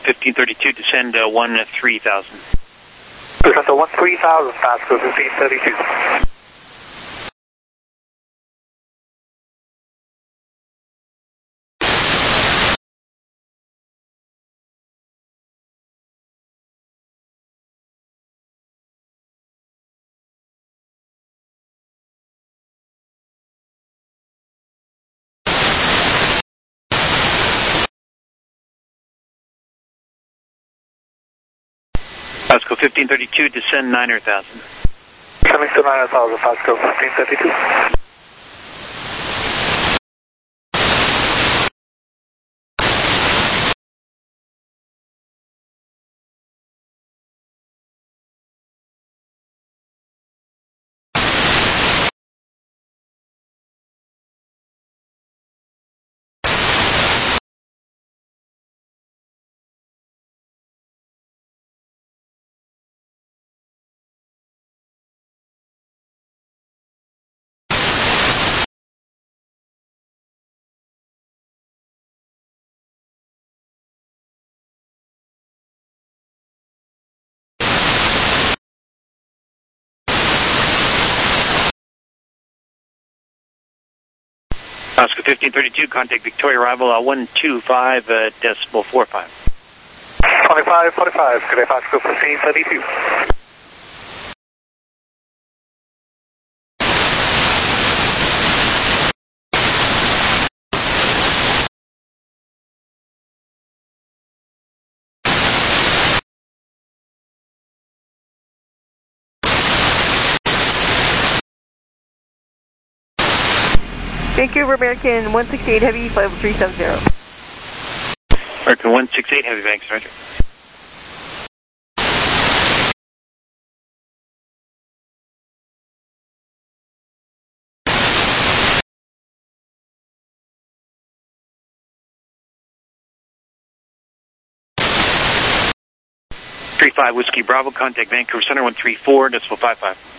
1532, descend 13,000. Descend 13,000, Pasco 1532. Pasco 1532, descend 9,000. Descending to 9,000, Pasco 1532. Pasco 1532, contact Victoria arrival 125.45. 2545, good day, Pasco 1532. Vancouver American 168 Heavy, flight level 370. American 168 Heavy, thanks, Roger. Whiskey Bravo, contact Vancouver Center 134.55.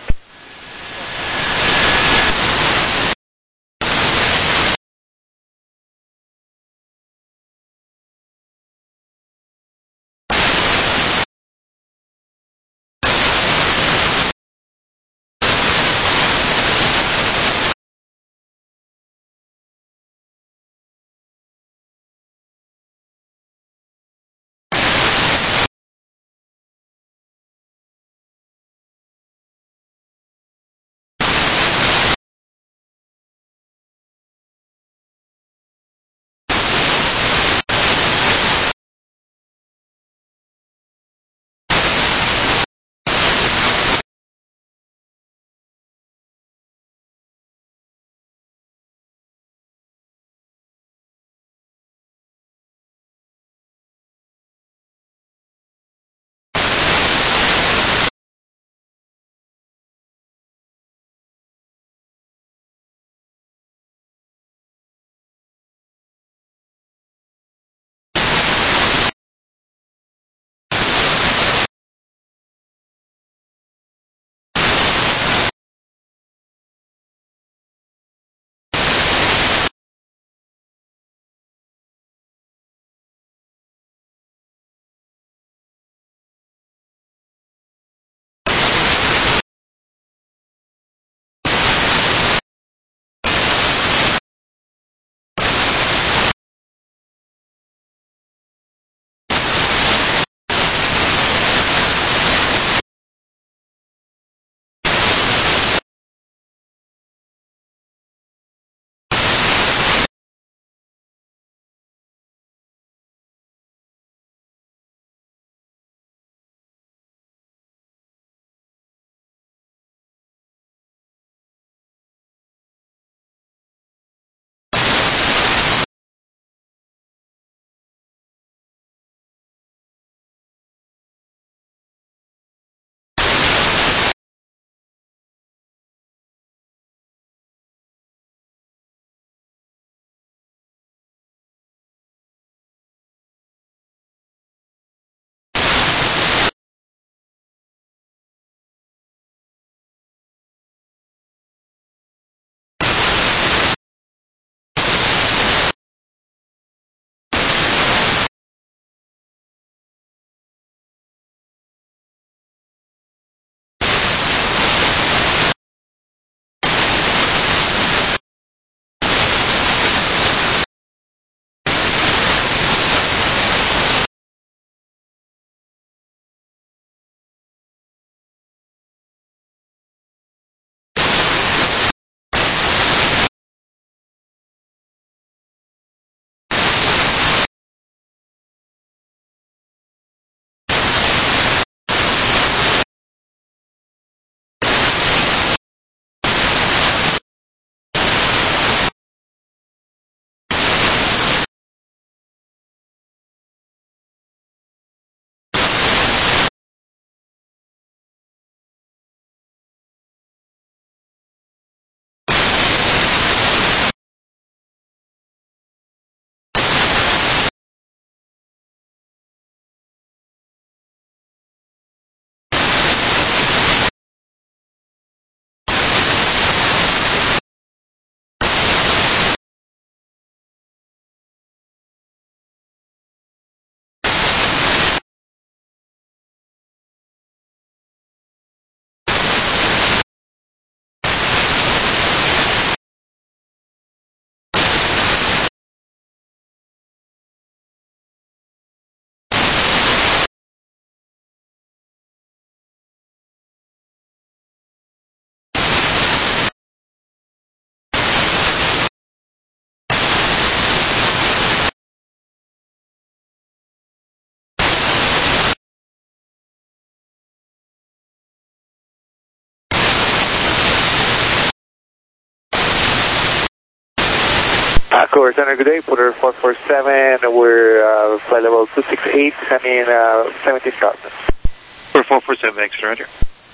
Cover Center, good day. Porter 447, we're flight level 268, sending 17,000. For 447, thanks, Roger.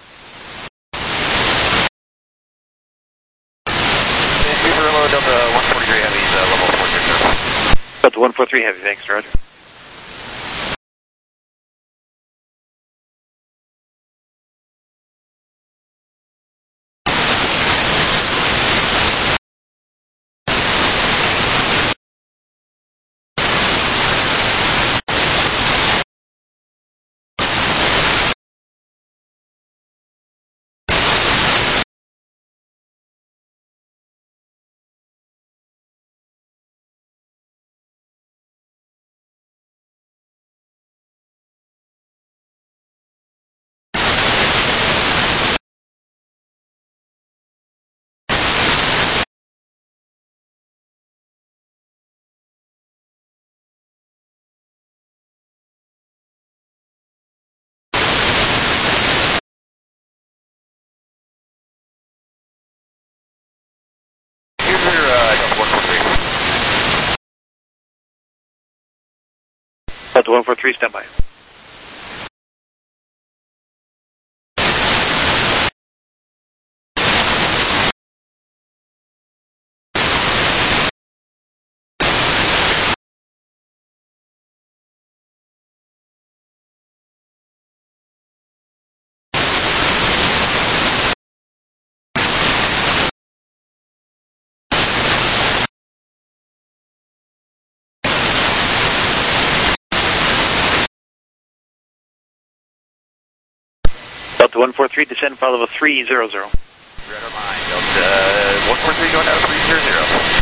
Hello, Delta 143 Heavy, level 460. Delta 143 Heavy, thanks, Roger. Delta 143, standby. Delta 143, descend file level 300. Radar line, Delta 143 going out 300.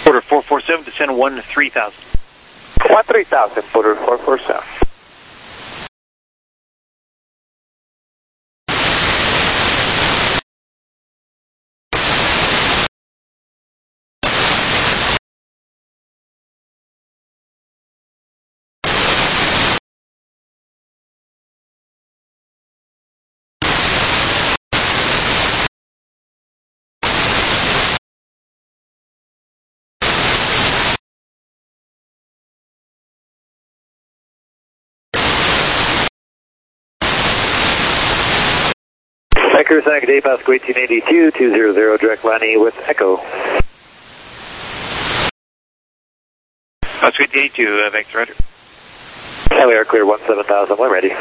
Porter 447, descend 13,000. 13,000, Porter 447. Vancouver San Day, Pasco 1882, 200, direct line with Echo. Pasco 1882, Vex, roger. And we are clear 17,000, we're ready.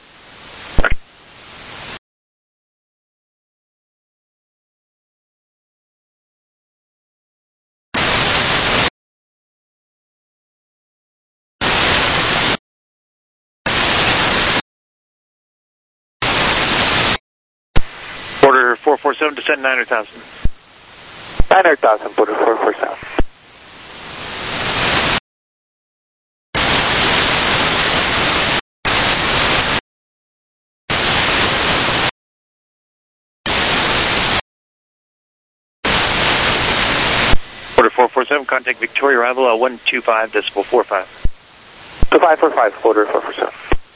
Porter 447, descend 900,000. 900,000, Porter 447. Porter 447, contact Victoria, arrival 125.45. 2545, Porter 447.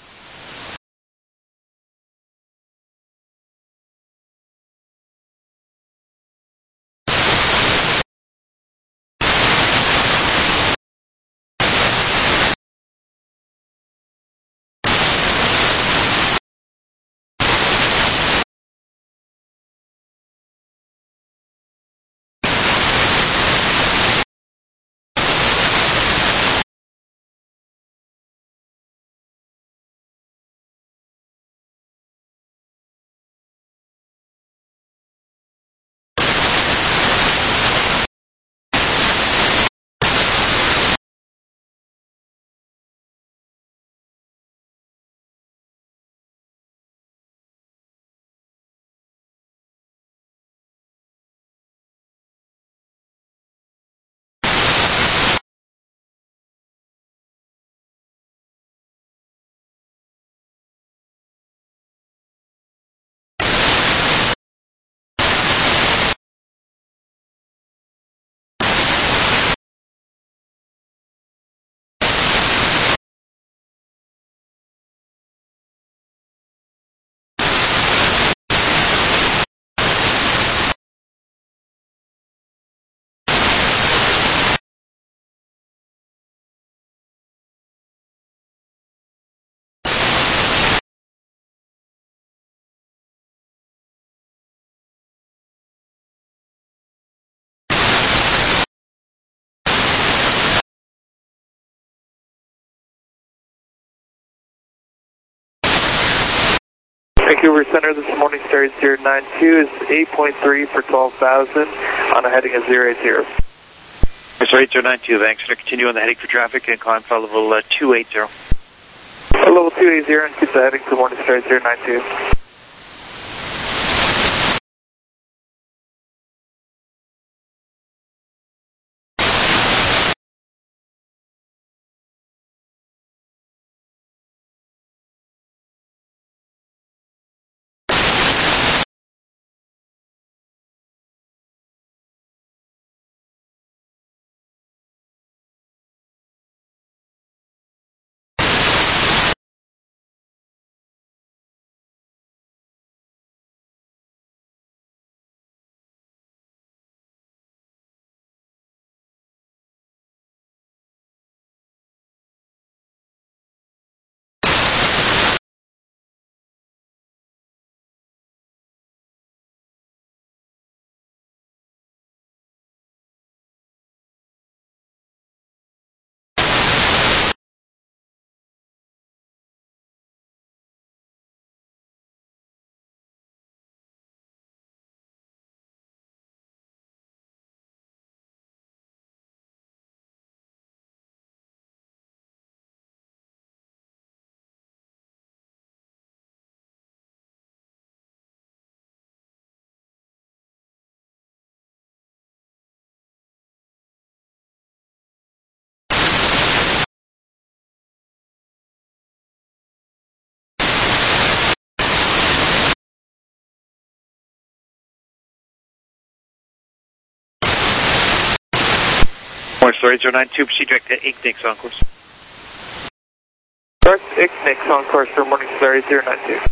Vancouver Center this morning, Star 092 is 8.3 for 12,000 on a heading of 080. Star 8092, Vex, continue on the heading for traffic and climb file level 280. Level 280 and keep the heading to morning, Star 092. North Story 092, proceed direct to Ignix on course. North Ignix on course for Morning Story 092.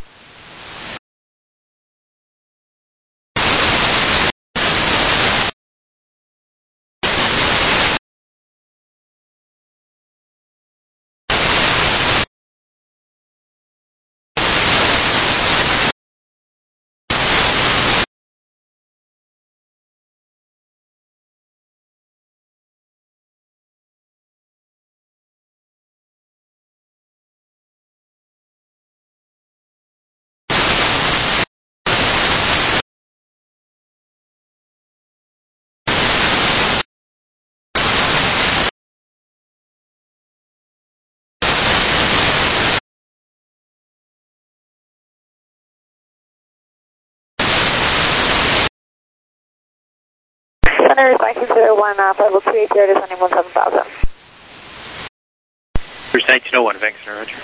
Center is 901, level 280 to sending 17,000. Cruise 1901, Vancouver, roger.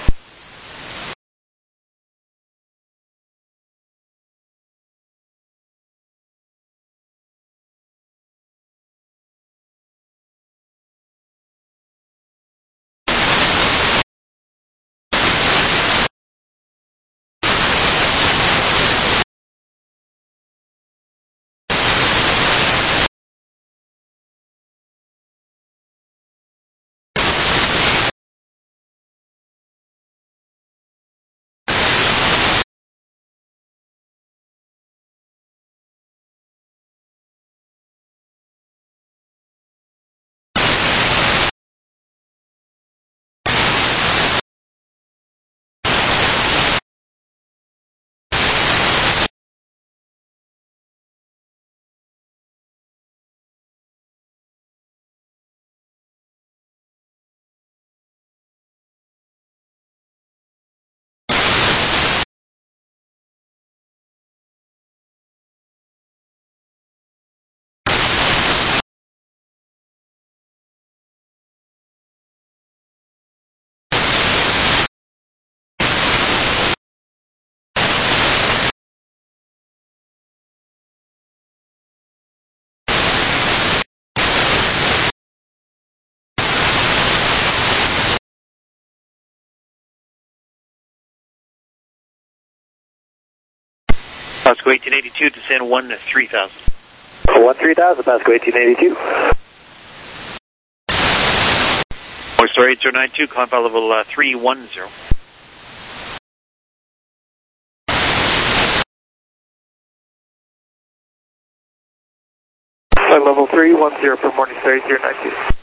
Pasco 1882, descend 1-3000. 1-3000, Pasco 1882. North Story 8092, climb file level 310. Level 310 for Morning Story 092.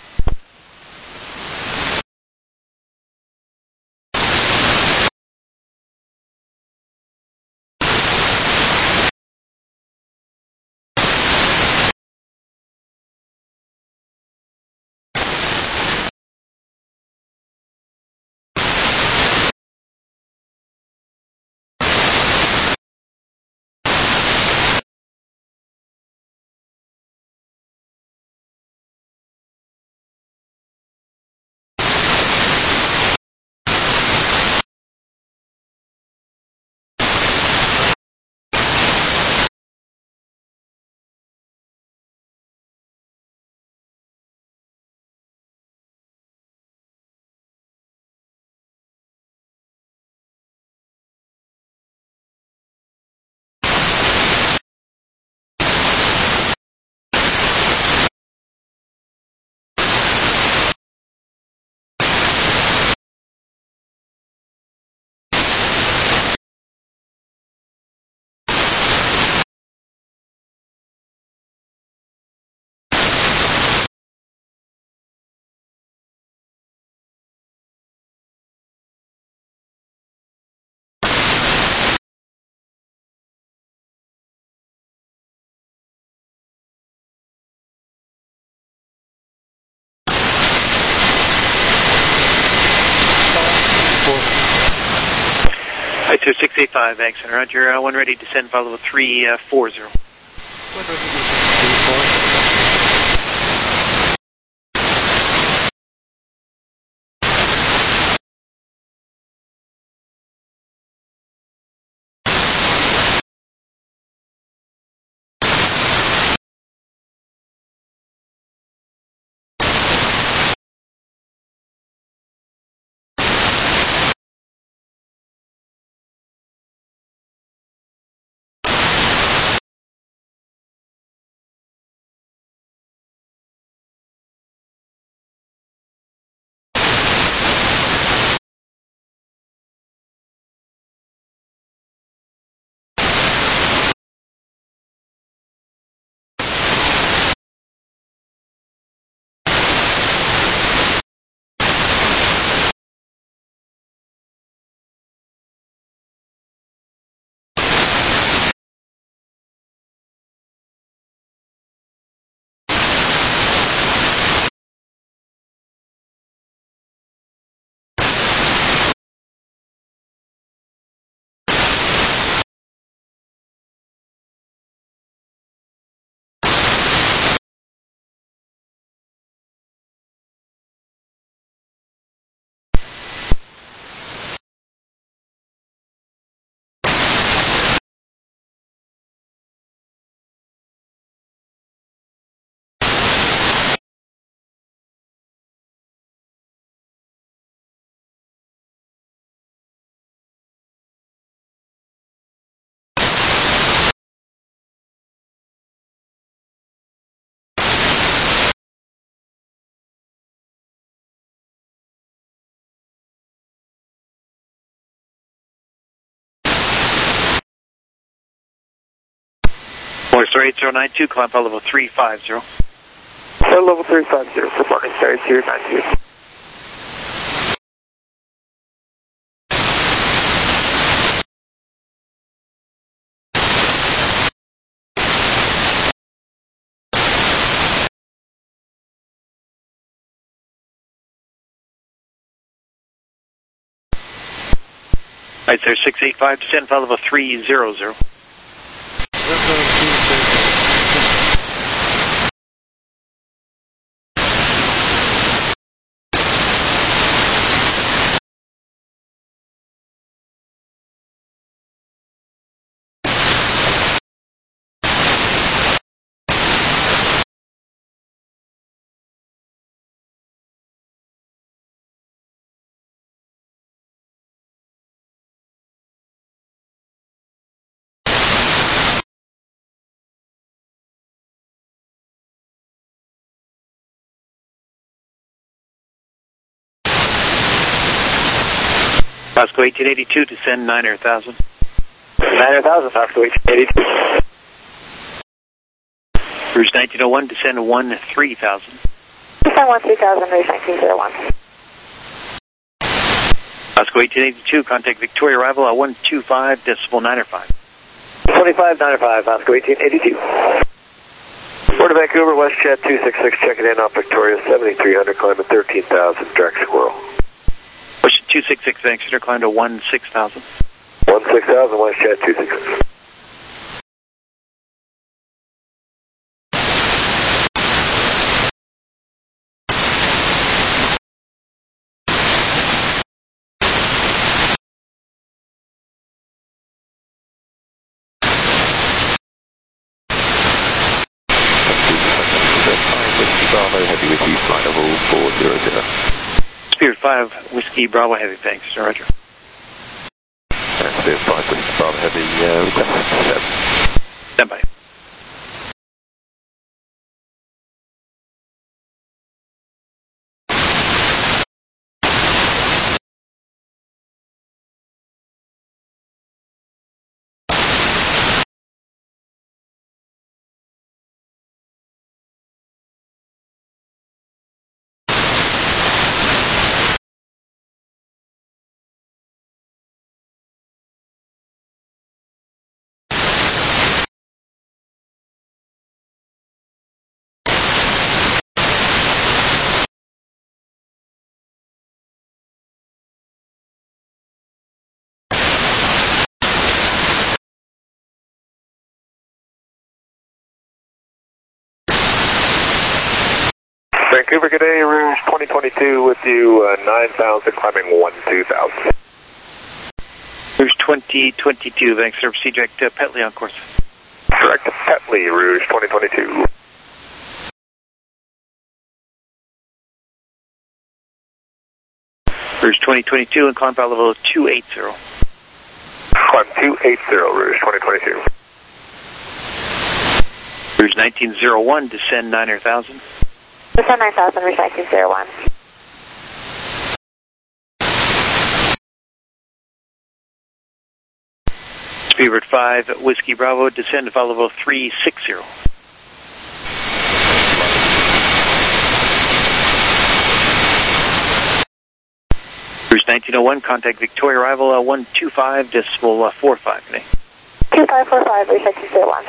ISO 685, Vancouver Center, roger. One ready, descend file level 340. Star 8092, climb flight level 350. Flight level 350 for Morning Star 8092. Right, sir, 685, descend flight level 300. Pasco 1882, descend 9,000. 9,000, Pasco 1882. Rouge 1901, descend 13,000. Descend 13,000, Rouge 1901. Pasco 1882, contact Victoria arrival at 125.905. 2595, Pasco 1882. Port of Vancouver, WestJet 266, checking in off Victoria 7300, climbing 13,000, direct squirrel. Push 266, Vancouver, climb to 16,000. 16,000, WestJet 266. Spirit 5, Whiskey Bravo Heavy, thanks, Roger. Spirit 5, Whiskey Bravo Heavy, request Stand by. Vancouver, good day, Rouge 2022 with you, 9,000, climbing 12,000. Rouge 2022, thanks, sir. Proceed direct to Petley on course. Direct to Petley, Rouge 2022. Rouge 2022 and climb flight level 280. Climb 280, Rouge 2022. Rouge 1901, descend 9,000. Descend 9,000, Rouge 1901. Spirit 5, Whiskey Bravo, descend to flight level 360. Rouge 1901, contact Victoria arrival 125.45 today. 2545, Rouge 1901.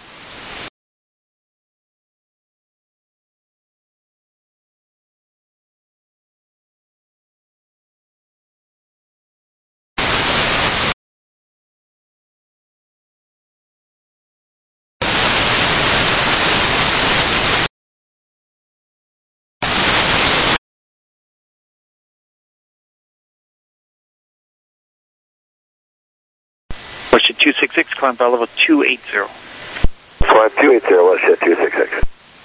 Westjet 266, climb flight level 280. Climb 280, Westjet 266.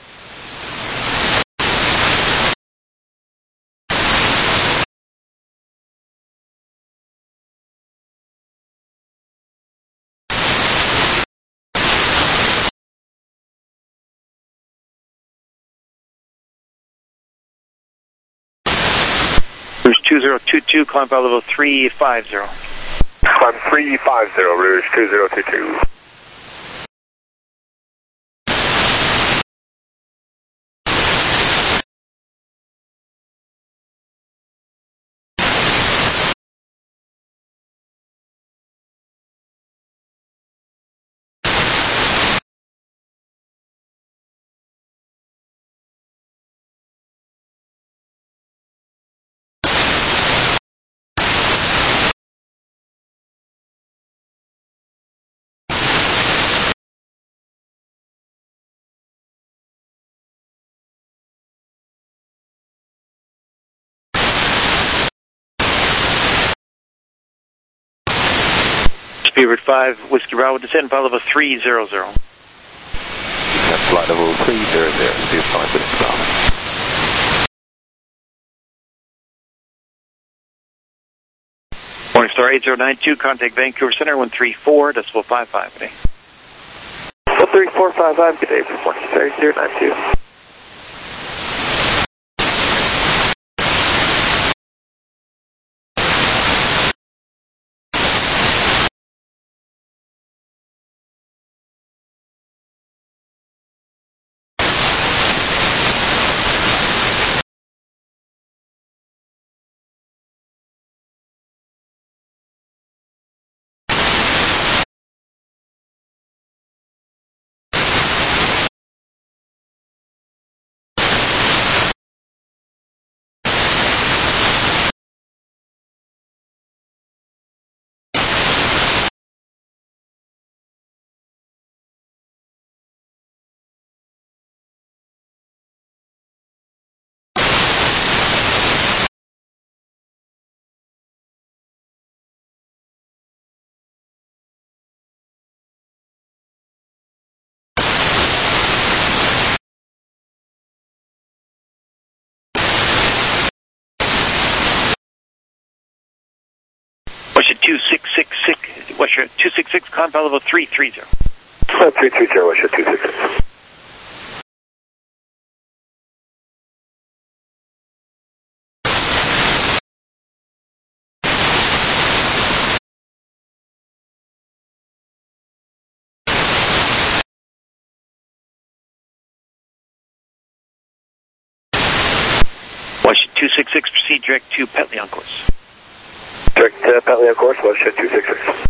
Rouge 2022, climb flight level 350. Climb 350, Rouge 2022. Beaver 5, Whiskey Bravo, descend flight level 300. Descend flight level 300, Beaver 5, Whiskey Bravo. Morningstar 8092, contact Vancouver Center 134.55 today. 13455, good day, Morningstar 8092. Westshore 266, con flight level 330. 330, Westshore 266. Westshore 266, proceed direct to Petley on course. Direct Petley on course, Westshore 266.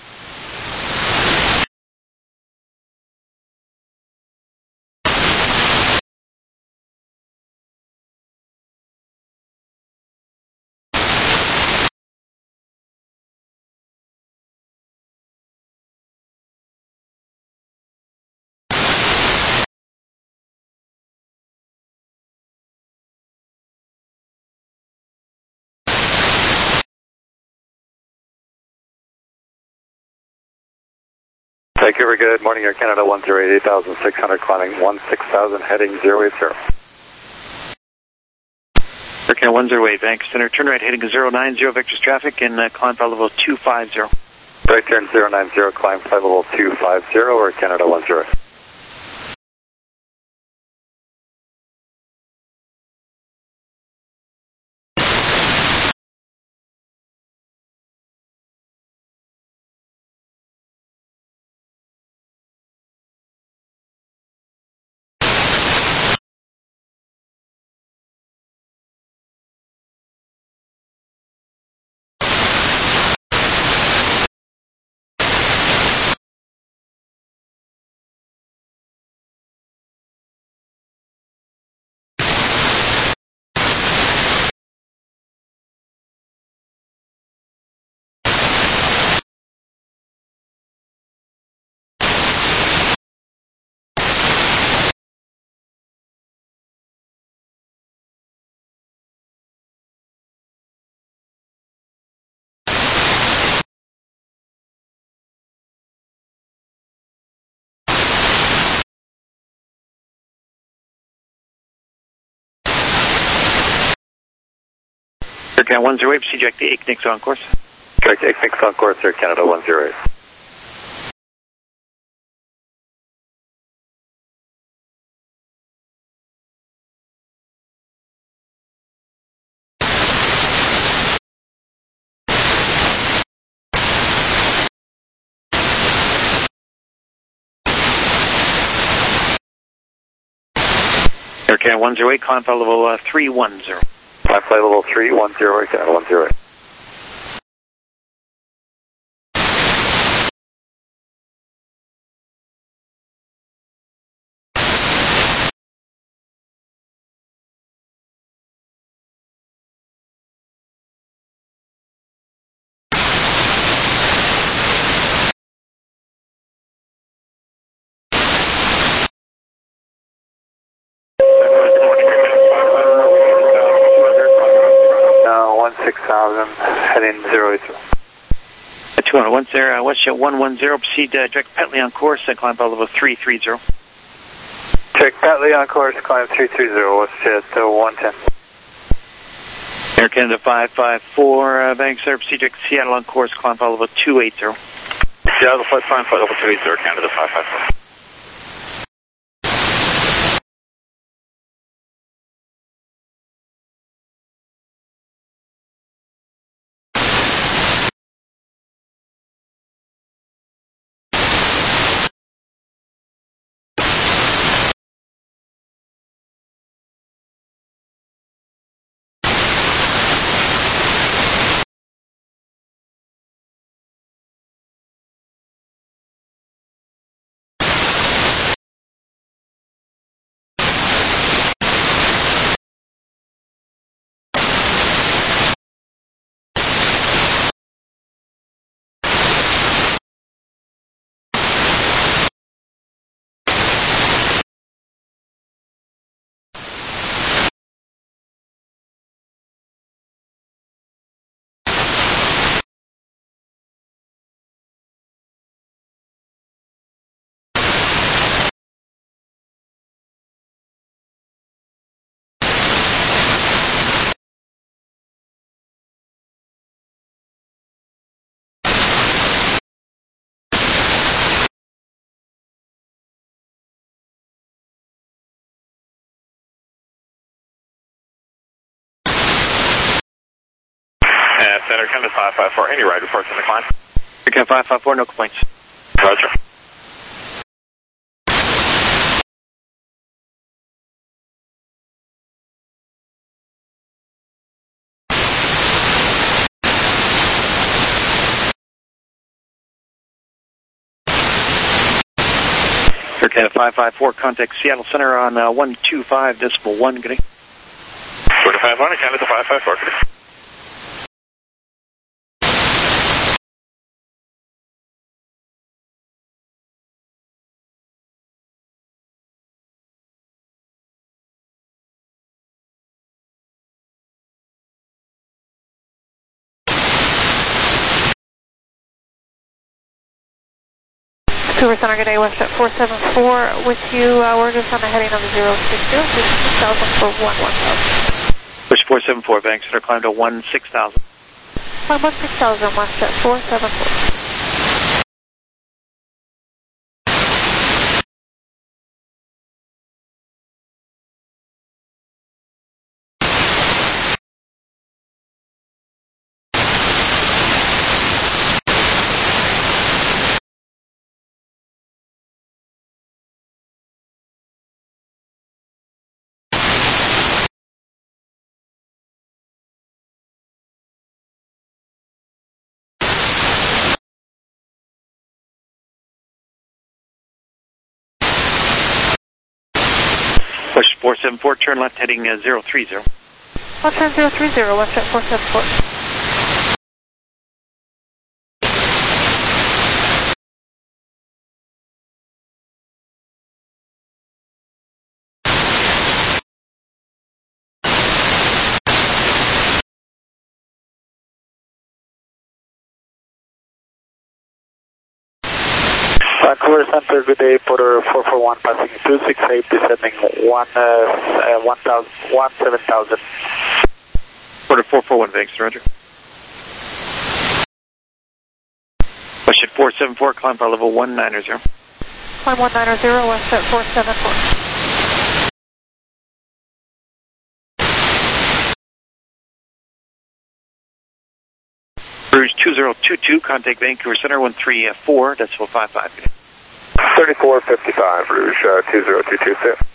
Vancouver, good morning, Air Canada 108, 8,600, climbing 16,000, heading 080. Air Canada 108, Vancouver Center, turn right heading 090, vectors traffic, and climb flight level 250. Right turn 090, climb flight level 250, Air Canada 108. Air Canada 108, proceed direct to Aiknix on course. Direct to Aiknix on course, Air Canada 108. Air Canada 108, climb flight level 310. Climb flight level 310, Air Canada 108. Now 16,000, heading 080. 200 once there, WestJet 110, proceed direct Petley on course, climb file level 330. Check Petley on course, climb 330, WestJet 110. Air Canada 554, Banks there, proceed direct Seattle on course, climb file level 280. Seattle flight climb flight level 280, Canada 554. Center Canada 554, any ride reports on the climb? Canada 554, no complaints. Roger. Air Canada 554, contact Seattle Center on 125.1, good day. 4500, Canada 554, good day. Vancouver Center, good day, WestJet 474 with you. We're just on the heading of 060, 6,000 for 11,000. Push 474, Banks Center, climb to 16,000. Climb 16,000, WestJet 474. Push 474, turn left heading 030. Left turn 030, WestJet 474. Vancouver Center, good day, Porter 441, passing 268, descending 17,000. Porter 441, Banks, roger. Push at 474, climb file level 190. Climb 190, WestJet 474. Rouge 2022, contact Vancouver Center 134.55. 3455, Rouge 2022.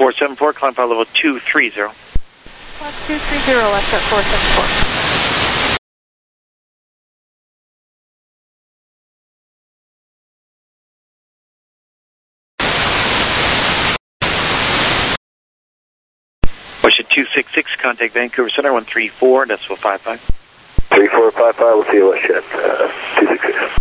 474, climb file level 230. Climb 230, left at 474. Ocean 266, contact Vancouver Center 134.55. 3455, we'll see you WestJet 266.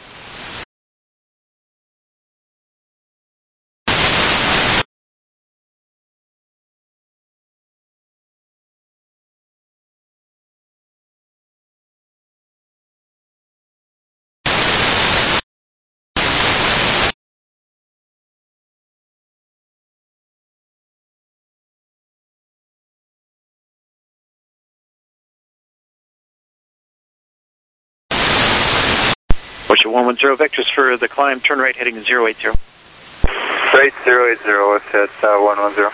Ocean 110, vectors for the climb, turn right heading 080. Right, 080, WestJet 110.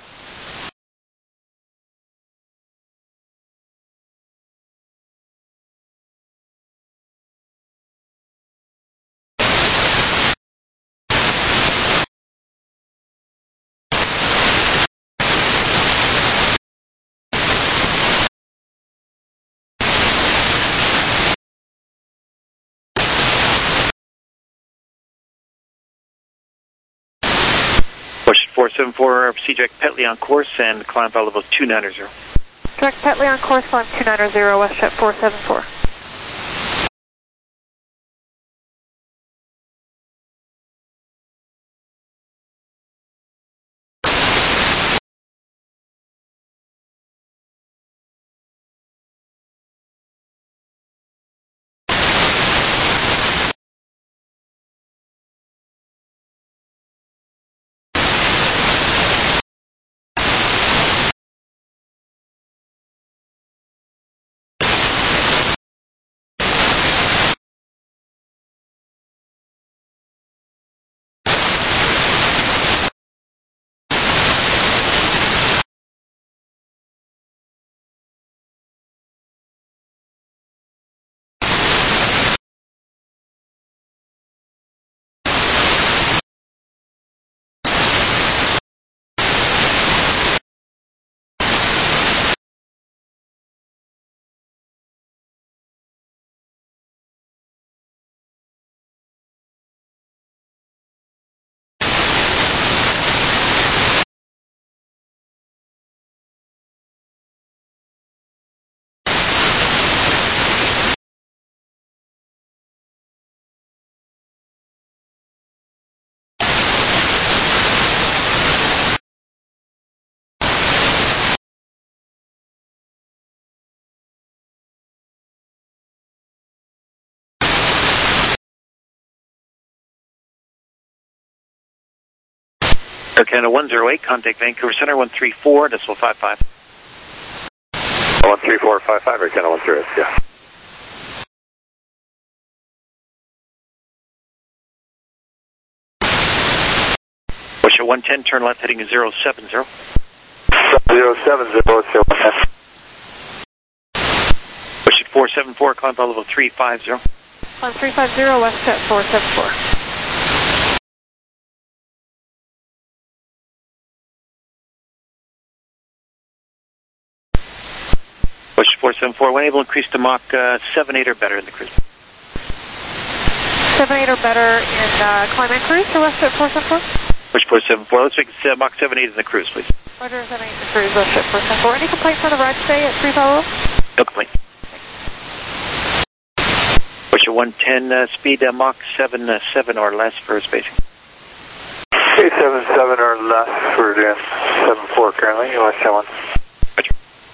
Ocean 474, proceed direct Petley on course and climb file level 290. Direct Petley on course, climb 290, WestJet 474. Air Canada 108, contact Vancouver Center 134.55. 13455, Air Canada 108, yeah. Ocean 110, turn left heading 070. 070, Ocean 110. Ocean 474, climb file level 350. Climb 350, WestJet 474. Ocean 474, when able, increase to Mach 78 or better in the cruise. 78 or better in climb and cruise to WestJet 474. Ocean 474, let's make it Mach 78 in the cruise, please. Roger, 78 in the cruise, WestJet 474. Any complaints on the ride today at 350? No complaint. Ocean 110, speed Mach 77 or less for spacing. Okay, 77 or less, we're doing 74 currently, WestJet 1. Roger.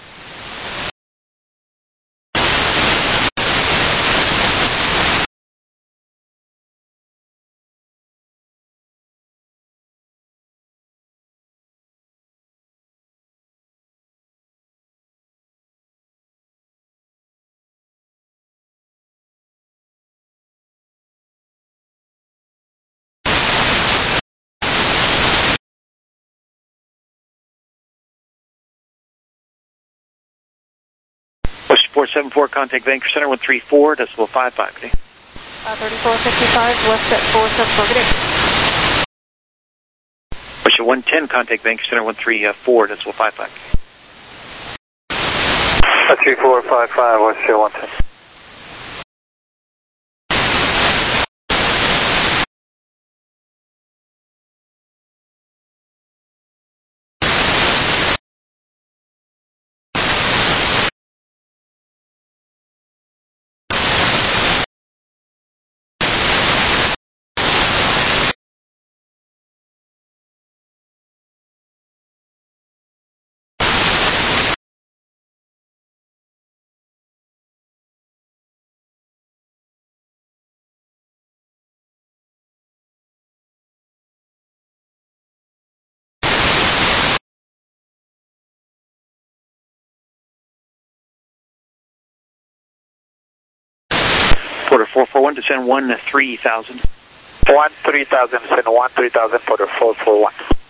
Ocean 474, contact Vancouver Center 134.55. Good day. 3455, WestJet 474, good day. Ocean 110, contact Bank Center 134, decimal 55. 3455, West Shell 110. Porter 441, descend 13,000. 13,000, descend 13,000, Porter 441.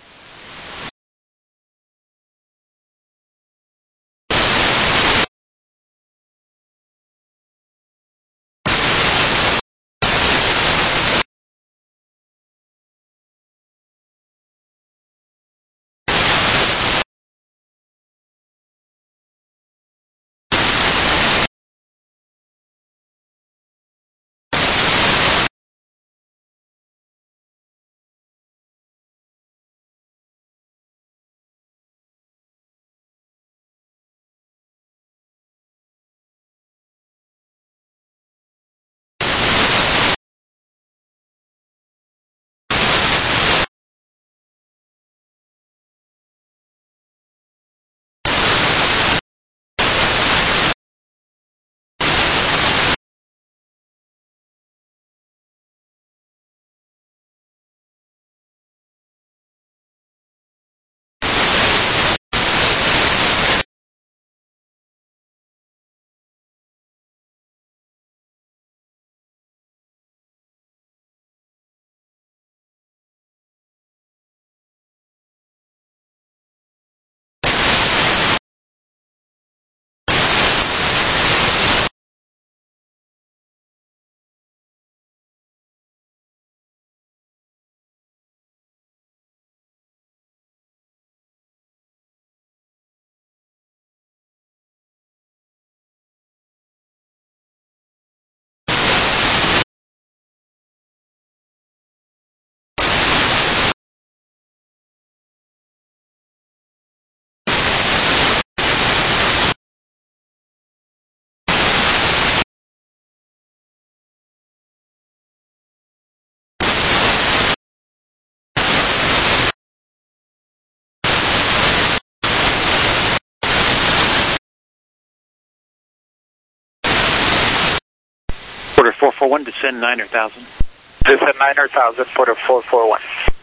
Porter 441, descend 9,000. Descend 9,000, Porter 441.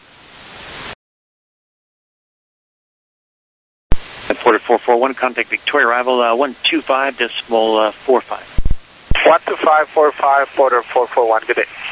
Porter 441, contact Victoria, arrival 125, decimal 45. 12545, Porter 441, good day.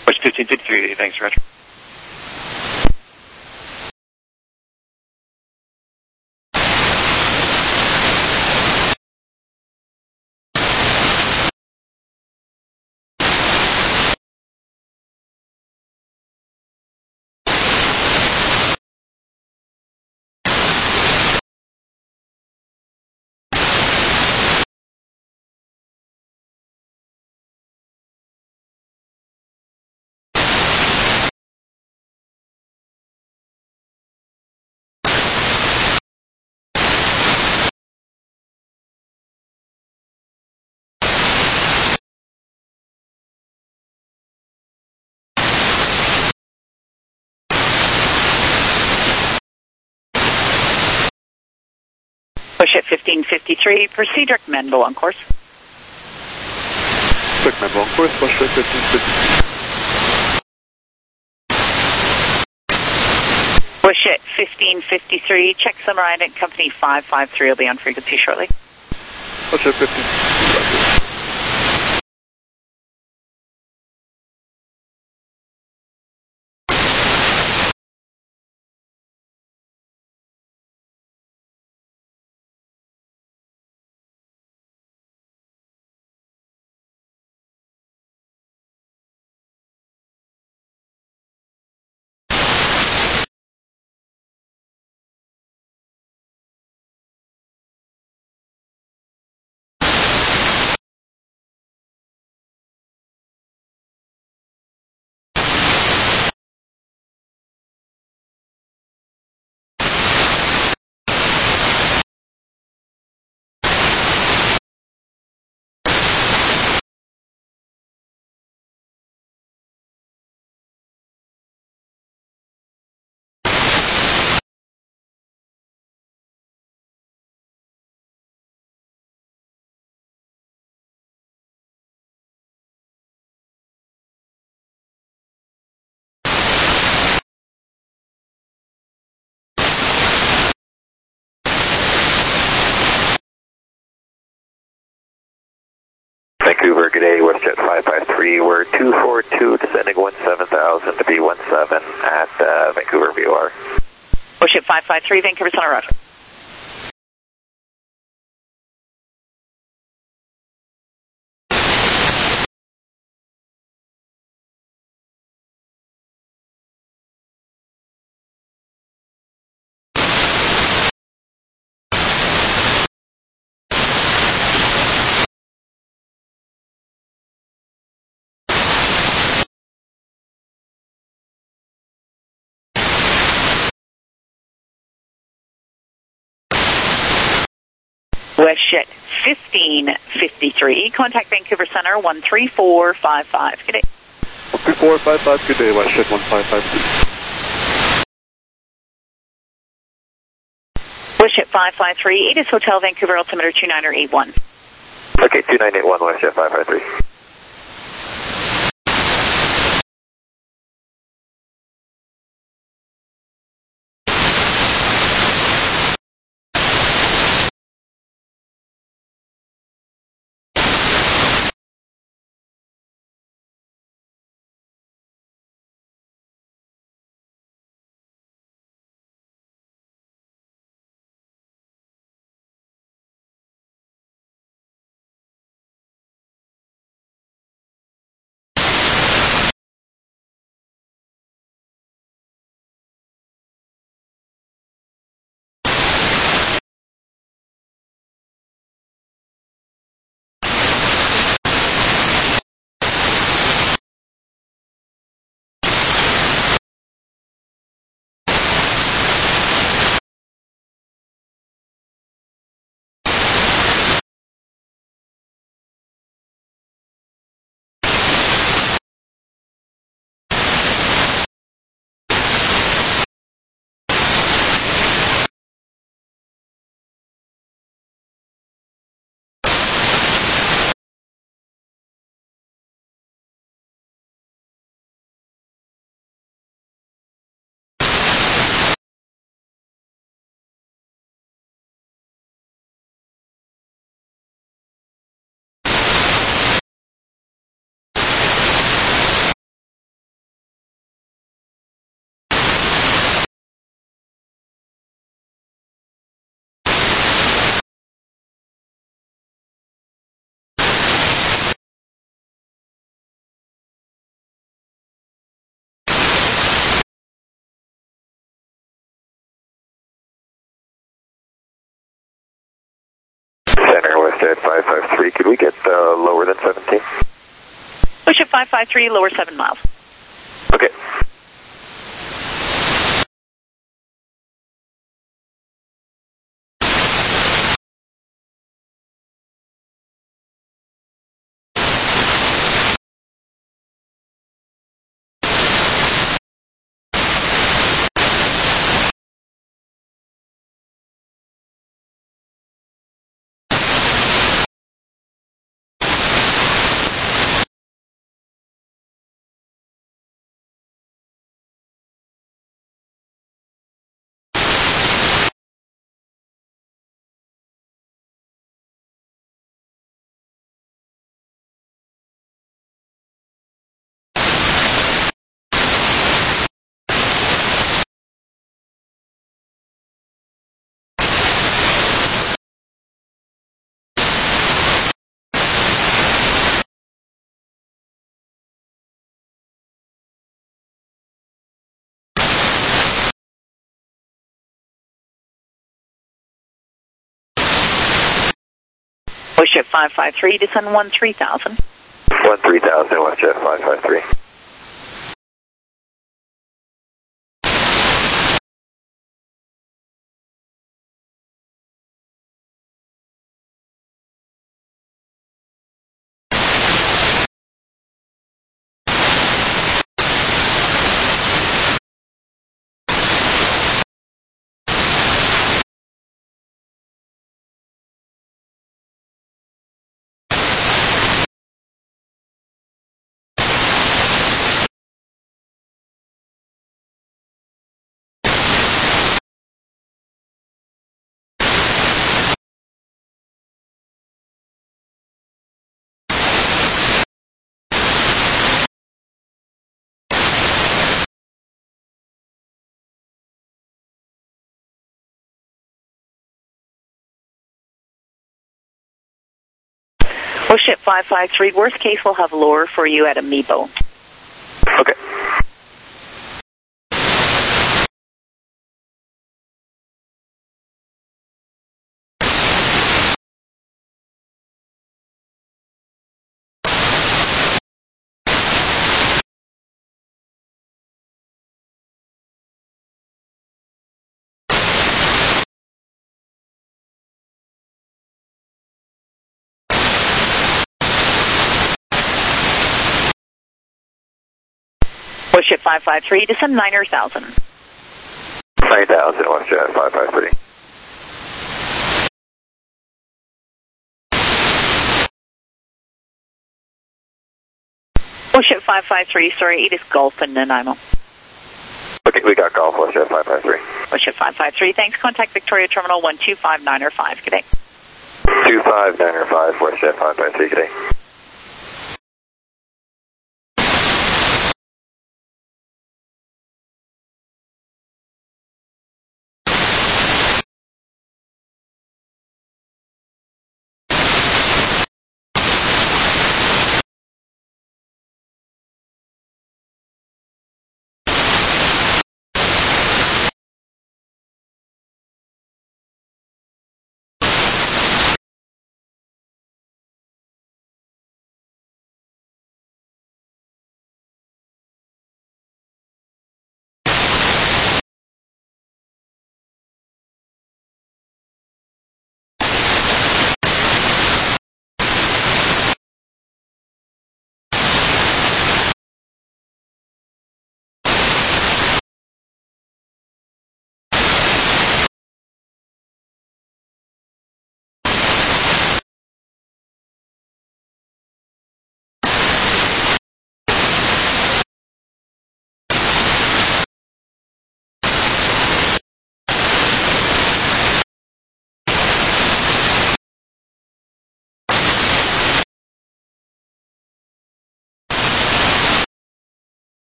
Bush 1553, thanks, Roger. Push at 1553, proceed direct Menville on course. Direct Menville on course, push at 1553. Push at 1553, check Summer Island Company 553 will be on frequency shortly. Push at 1553. Vancouver, good day, WestJet 553, we're 242, descending 17,000 to be 17 at Vancouver VOR. Push at 553, Vancouver Center, Roger. WestJet 1553, contact Vancouver Center 13455. Good day. 13455, good day, WestJet 1553. WestJet 553, Aegis Hotel Vancouver, altimeter 2981. Okay, 2981, WestJet 553. 553. Could we get lower than 17? Bullshit 553, lower 7 miles. Okay. Bullshit 553, descend 13,000. 13,000, WestJet 553. Bullshit 553, worst case we'll have lower for you at Amiibo. Okay. Bullshit 553, descend 9,000. 9,000, WestJet 553. Bullshit 553, sorry, 8 is Golf in Nanaimo. Okay, we got golf, WestJet 553. Bullshit 553, thanks. Contact Victoria Terminal 1259 Good day. 25905, WestJet 553, good day.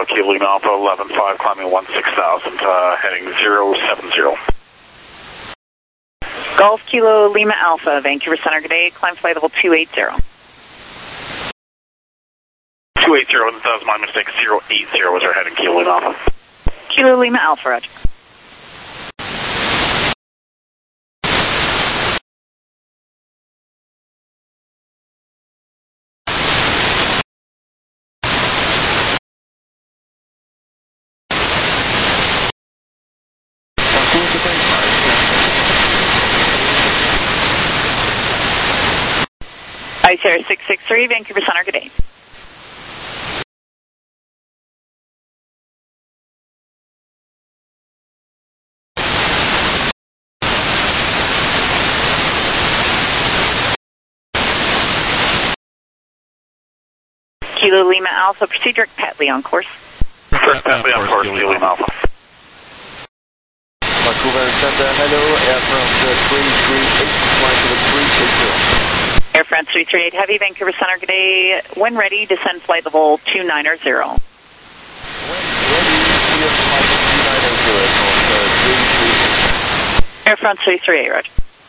Kilo Lima Alpha 11-5, climbing 16,000, heading 070. Golf Kilo Lima Alpha, Vancouver Center, good day. Climb flight level 280. 280, that was my mistake. 080 was our heading, Kilo Lima Alpha. Kilo Lima Alpha, roger. Ice Air 663, Vancouver Center, good day. Kilo Lima Alpha, proceed direct Patley on course. First Patley on course, Kilo Lima Alpha. Vancouver Center, hello, Air France 338, flight level 380. Air France 338 Heavy, Vancouver Center, good day. When ready, descend flight level 290. When ready, clear flight level 290, Air France 338, roger.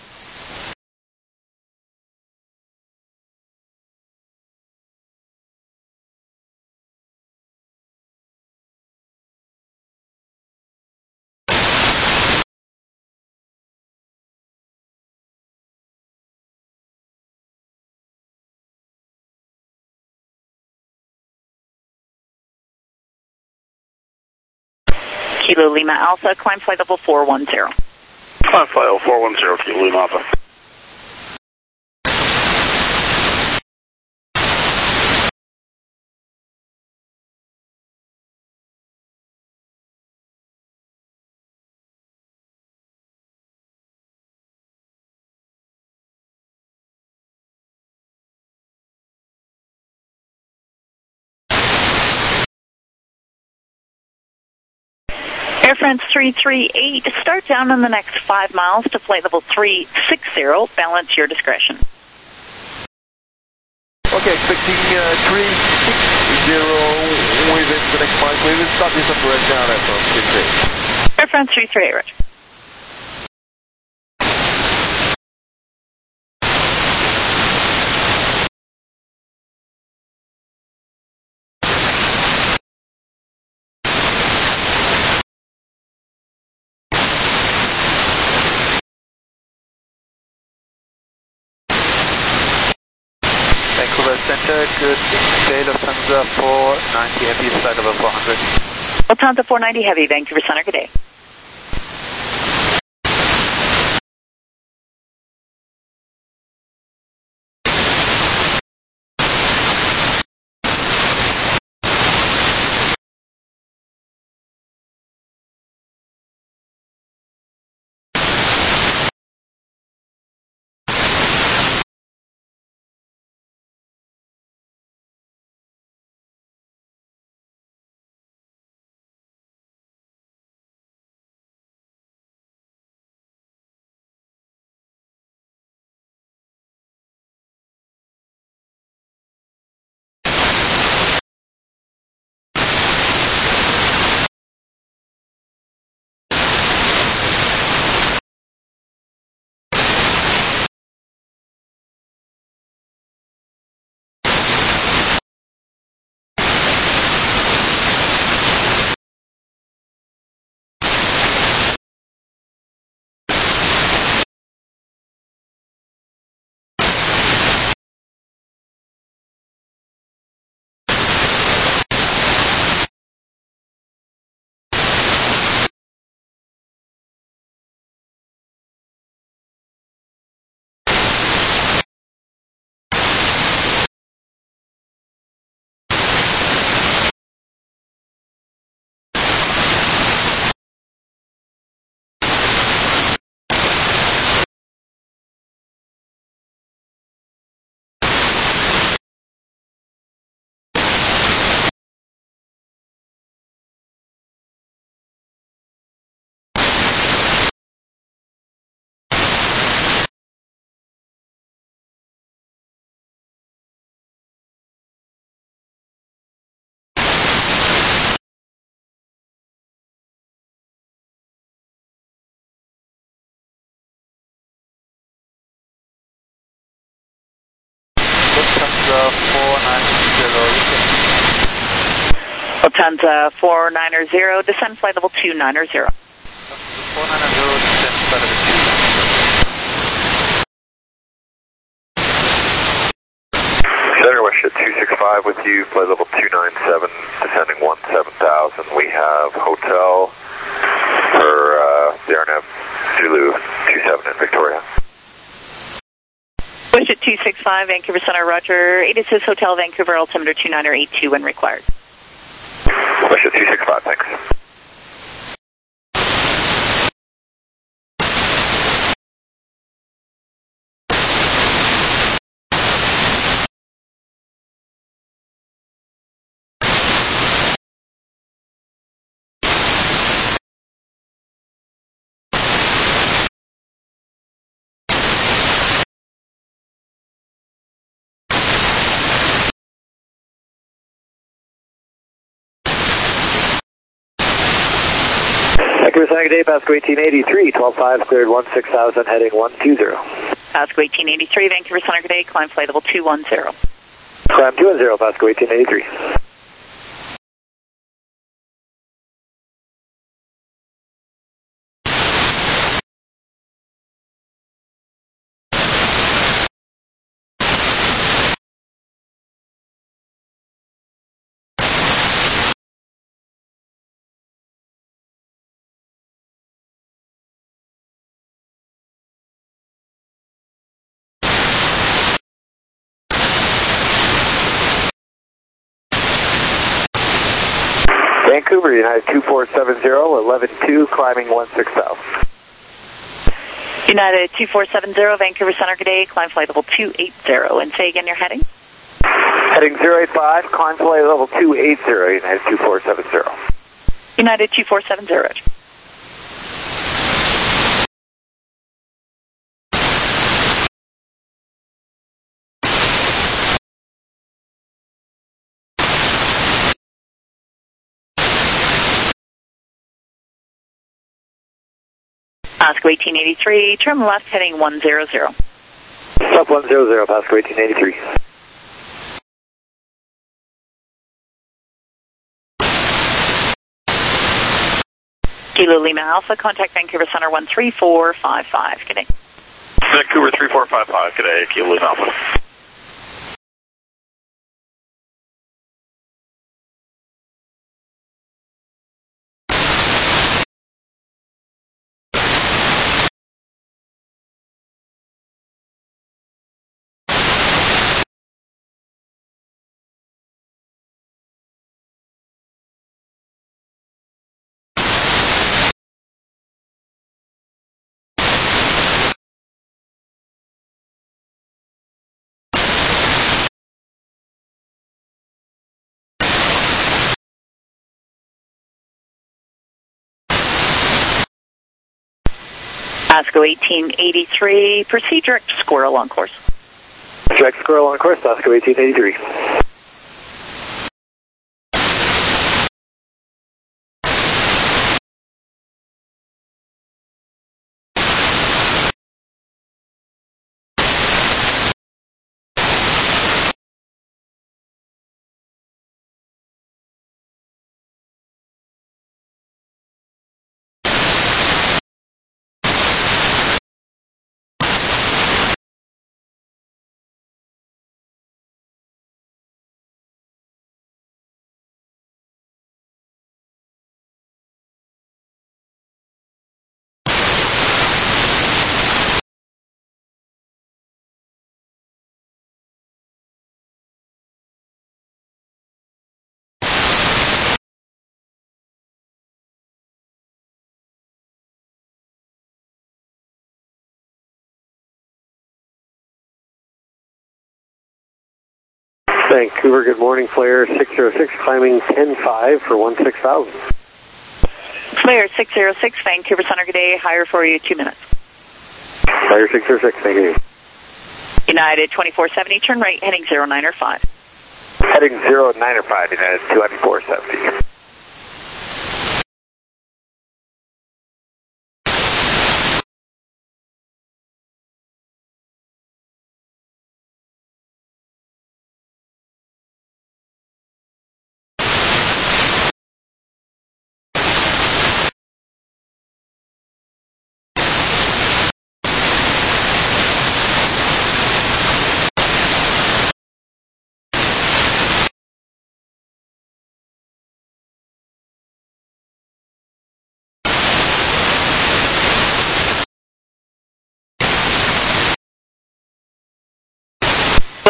Kilo Lima Alpha, climb flight level 410. Climb flight level 410, Kilo Lima Alpha. Air France 338, start down in the next 5 miles to flight level 360, balance your discretion. Okay, expecting 360 within the next 5. We will start this operation down Air France 338. Air France 338, roger. Vancouver Center, good day, Lufthansa 490 Heavy, flight level 400. Lufthansa 490 Heavy, Vancouver Center, good day. Lufthansa 490, descend flight level 290. 490, descend flight level 290. Center WestJet 265 with you, flight level 297, descending 17,000. We have hotel for Sierra Zulu 27 in Victoria. WestJet 265, Vancouver Center, Roger. 8 Assist Hotel, Vancouver, altimeter 2982 when required. WestJet 265, thanks. Vancouver Center, good day, Pasco 1883, 12.5, cleared 16,000, heading 120. Pasco 1883, Vancouver Center, good day, climb flight level 210. Climb 210, Pasco 1883. Vancouver, United 2470, 11-2, climbing 16,000. United 2470, Vancouver Center, good day, climb flight level 280. And say again your heading? Heading 085, climb flight level 280, United 2470. United 2470. Pasco 1883, turn left heading 100. Up 100, Pasco 1883. Kilo Lima Alpha, contact Vancouver Center 13455. Good day. Vancouver 3455, good day, Kilo Lima Alpha. Pasco 1883, proceed direct to Squirrel on course. Direct Squirrel on course, Pasco 1883. Vancouver, good morning, Flare 606, climbing 10.5 for 16,000. Flare 606, Vancouver Center, good day, higher for you, 2 minutes. Flare 606, thank you. United 2470, turn right, heading 095. Heading 095, United 2470.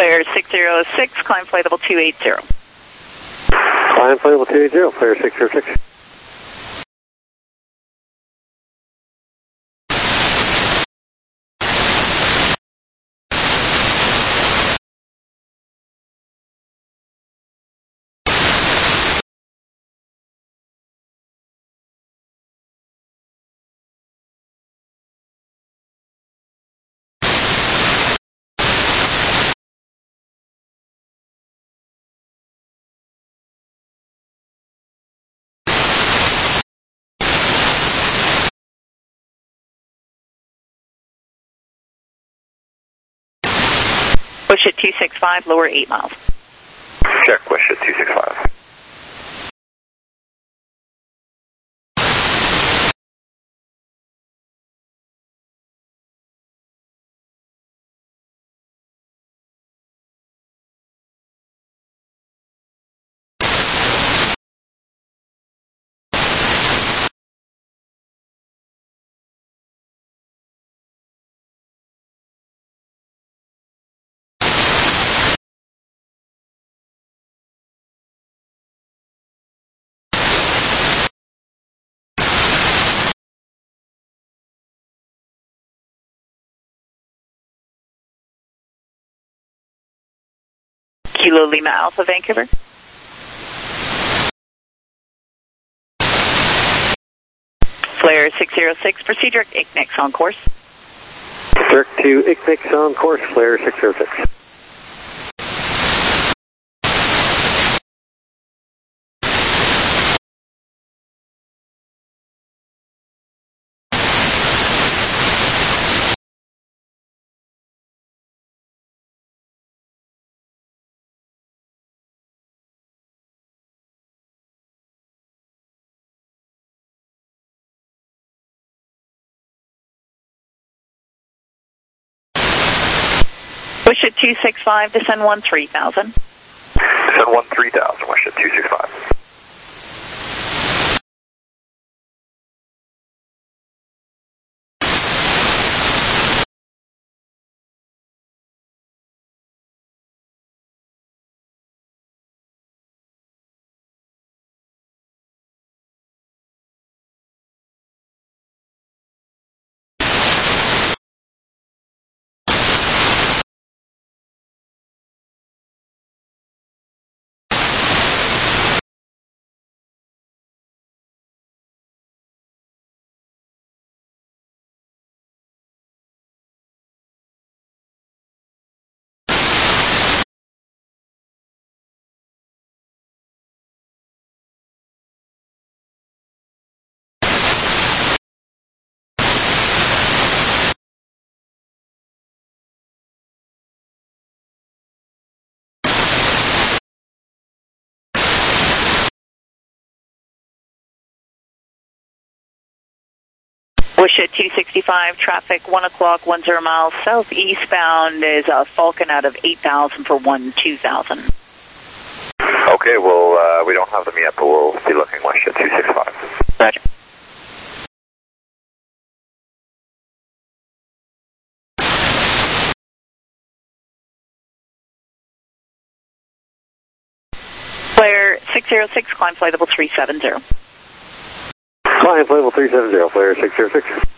Flare 606, climb flight level 280. Climb flight level 280, Flare 606. Push it 265, lower 8 miles. Check, wish it 265. Kilo Lima Alpha, Vancouver. Flare 606, proceed direct ICNIX on course. Direct to ICNIX on course, Flare 606. Push it 265, descend 13,000. Descend 13,000, wish it 265. Wish at 265, traffic 1 o'clock, 10 miles southeastbound is Falcon out of 8,000 for 12,000. Okay, well, we don't have them yet, but we'll be looking wish at 265. Roger. Flare 606, climb flight level 370. Climb flight level 370, Flare 606.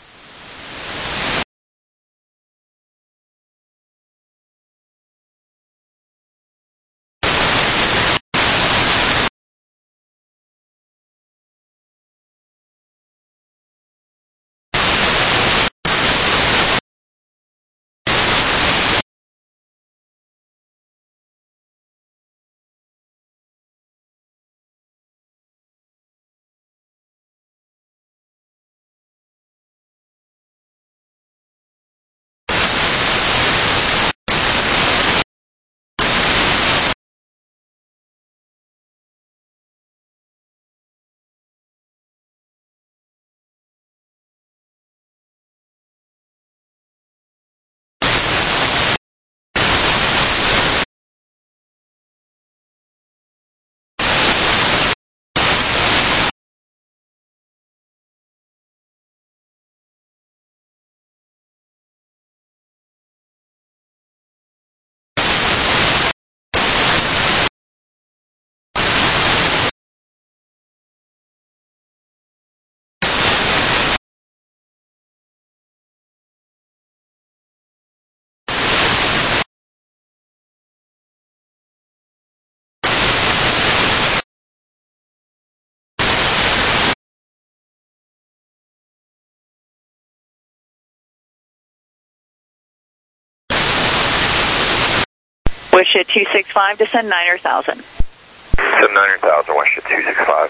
Wish at 265, descend 9,000. Descend 9,000, West 265.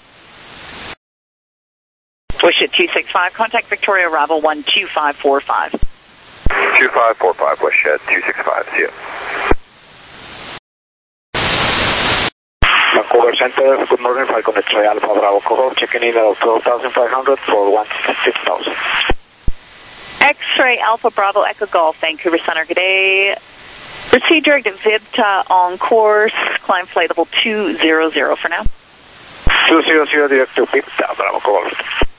Wish at 265, contact Victoria Bravo 12545. 2545, West 265, see you. Vancouver Center, good morning, Falcon X-ray Alpha Bravo Cohort, checking in at 12,500 for 16,000. X-ray Alpha Bravo Echo Golf, Vancouver Center, good day. Proceed direct to VIBTA on course, climb flight level 200 for now. 200 direct to VIBTA, Bravo Golf.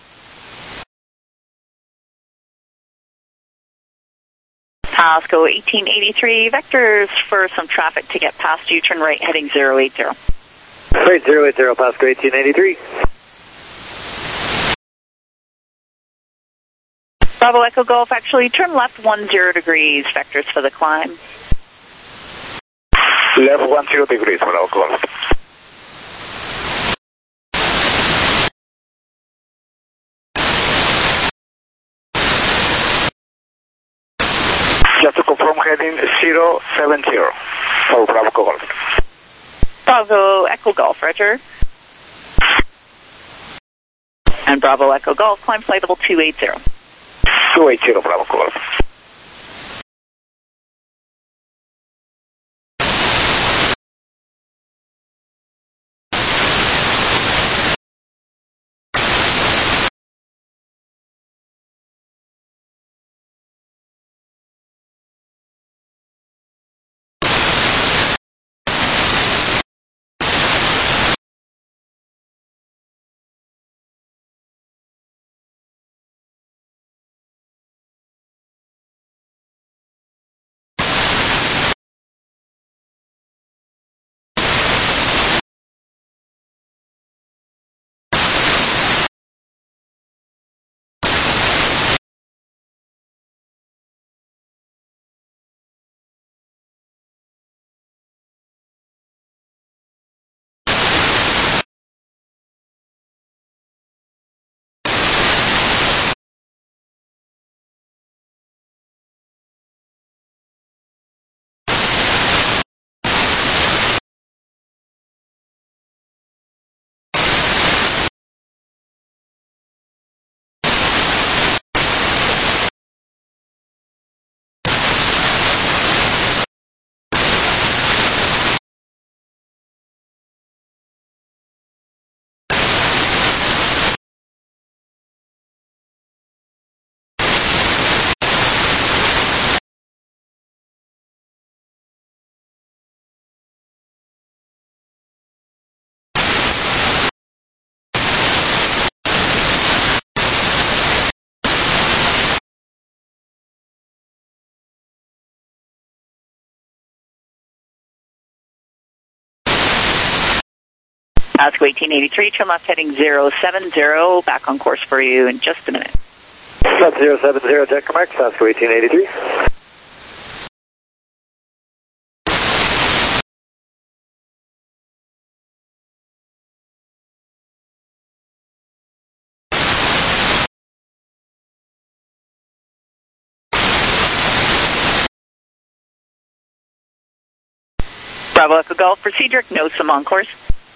Pasco 1883, vectors for some traffic to get past you, turn right heading 080. Right, 080, Pasco 1883. Bravo Echo Golf, actually turn left 10 degrees, vectors for the climb. Left 10 degrees, Bravo Golf. Just to confirm, heading 070 for Bravo Golf. Bravo Echo Golf, Roger. And Bravo Echo Golf, climb flight level 280. 280, Bravo Golf. Pasco 1883, turn left heading 070, back on course for you in just a minute. That's 070, Jack Max, Pasco 1883. Bravo Echo Golf, proceed direct NOSAM on course.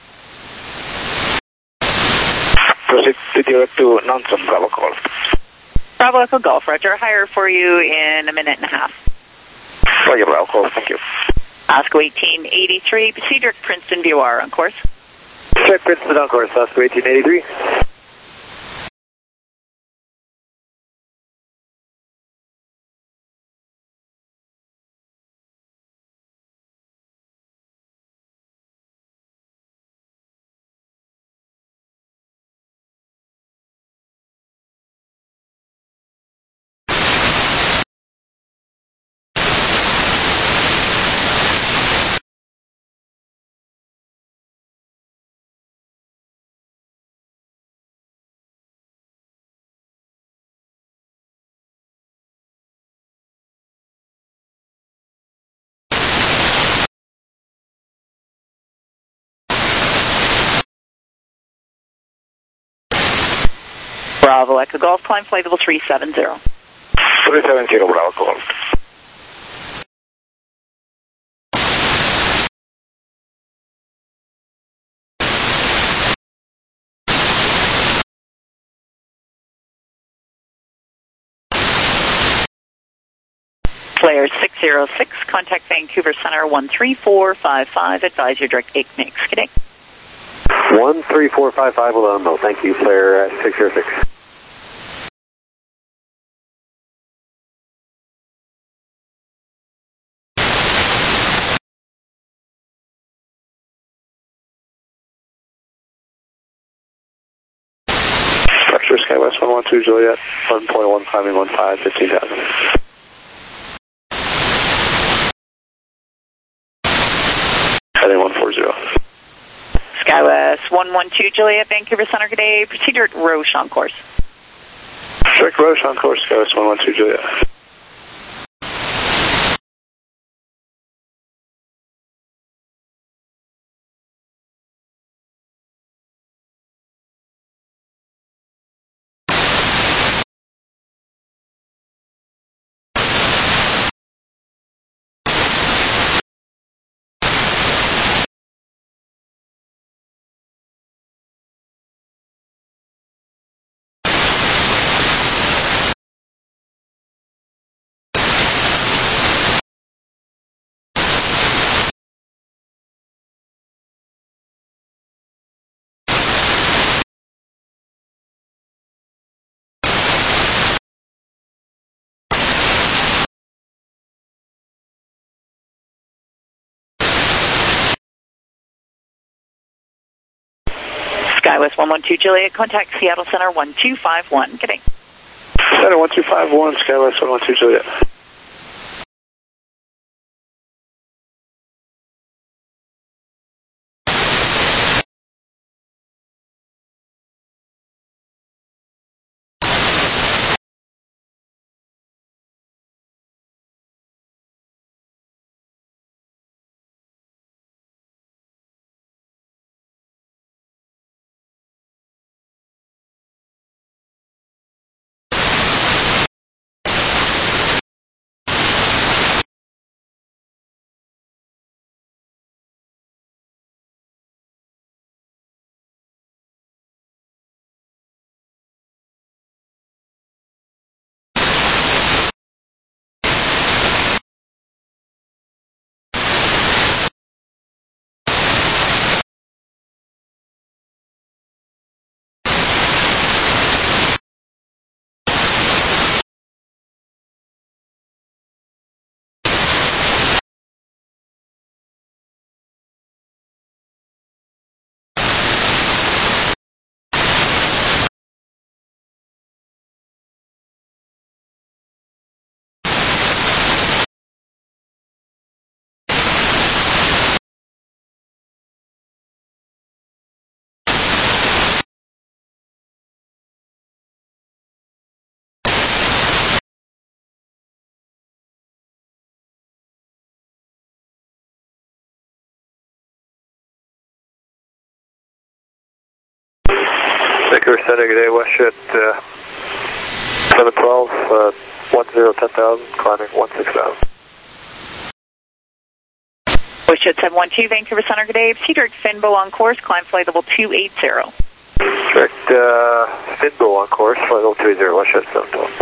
Proceed direct to NOSAM, Bravo Golf. Bravo Echo Golf, Roger, higher for you in a minute and a half. Roger, Bravo Golf, thank you. Pasco 1883, proceed direct Princeton VOR on course. Check Princeton on course, Pasco 1883. Bravo Echo Golf, climb flight level 370. 370, Bravo Golf. Flare 606, contact Vancouver Center 13455, advise your direct 8 mix. Good day. 13455 will let them know. Thank you, Flare 606. Structure Skywest 112 Juliet, 11.15 and 15, 15,000. Heading 140. Skywest 112 Juliet, Vancouver Center, good day. Proceed direct Roche on course. Direct Roche on course, Skywest 112 Juliet. Skywest 112 Juliet, contact Seattle Center 1251. Good day. Center 1251, Skywest 112 Juliet. Vancouver Center, good day, WestJet 712, 10,000, climbing 16,000. WestJet 712, Vancouver Center, good day. Proceed direct Finbo on course, climb flight level 280. Direct Finbo on course, flight level 280, WestJet 712.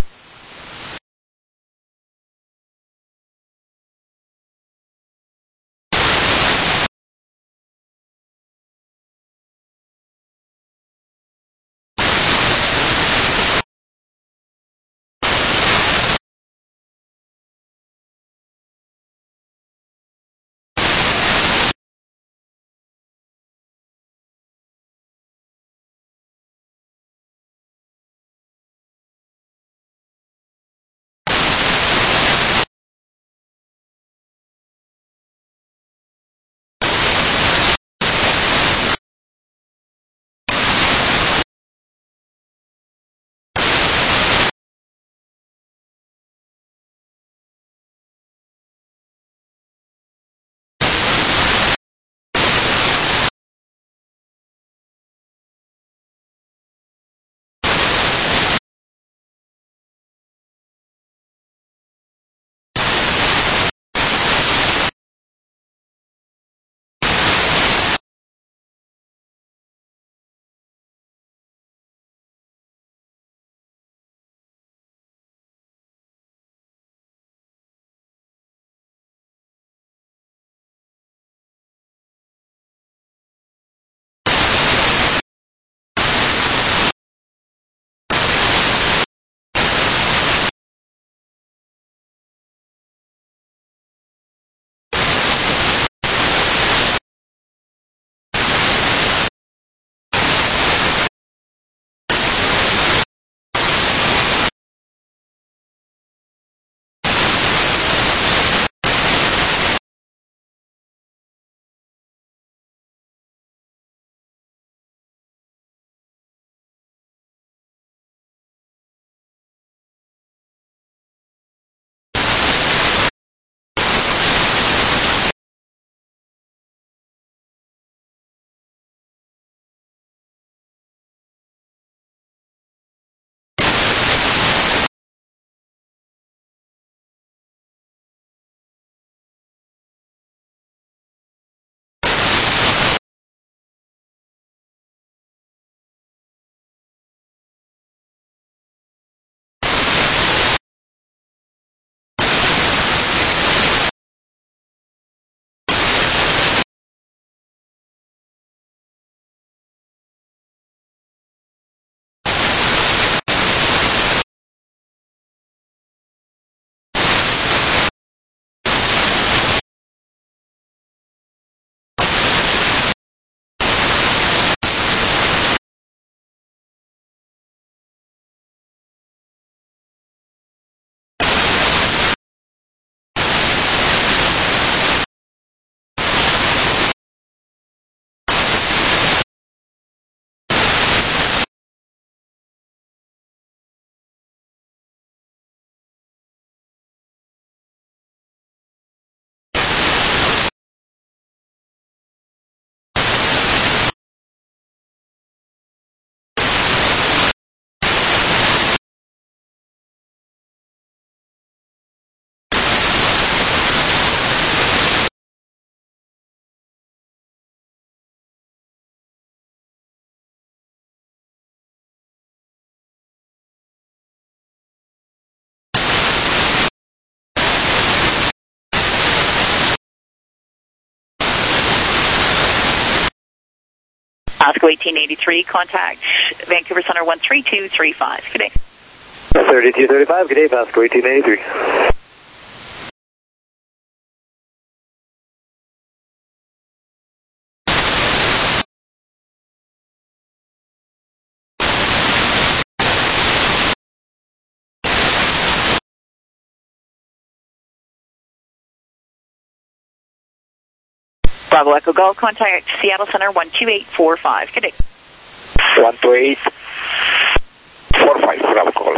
Oscar 1883, contact Vancouver Center 13235. Good day. 3235, good day, Pasco 1883. Bravo Echo Golf, contact Seattle Center 12845. Good day. 12845, Bravo Golf.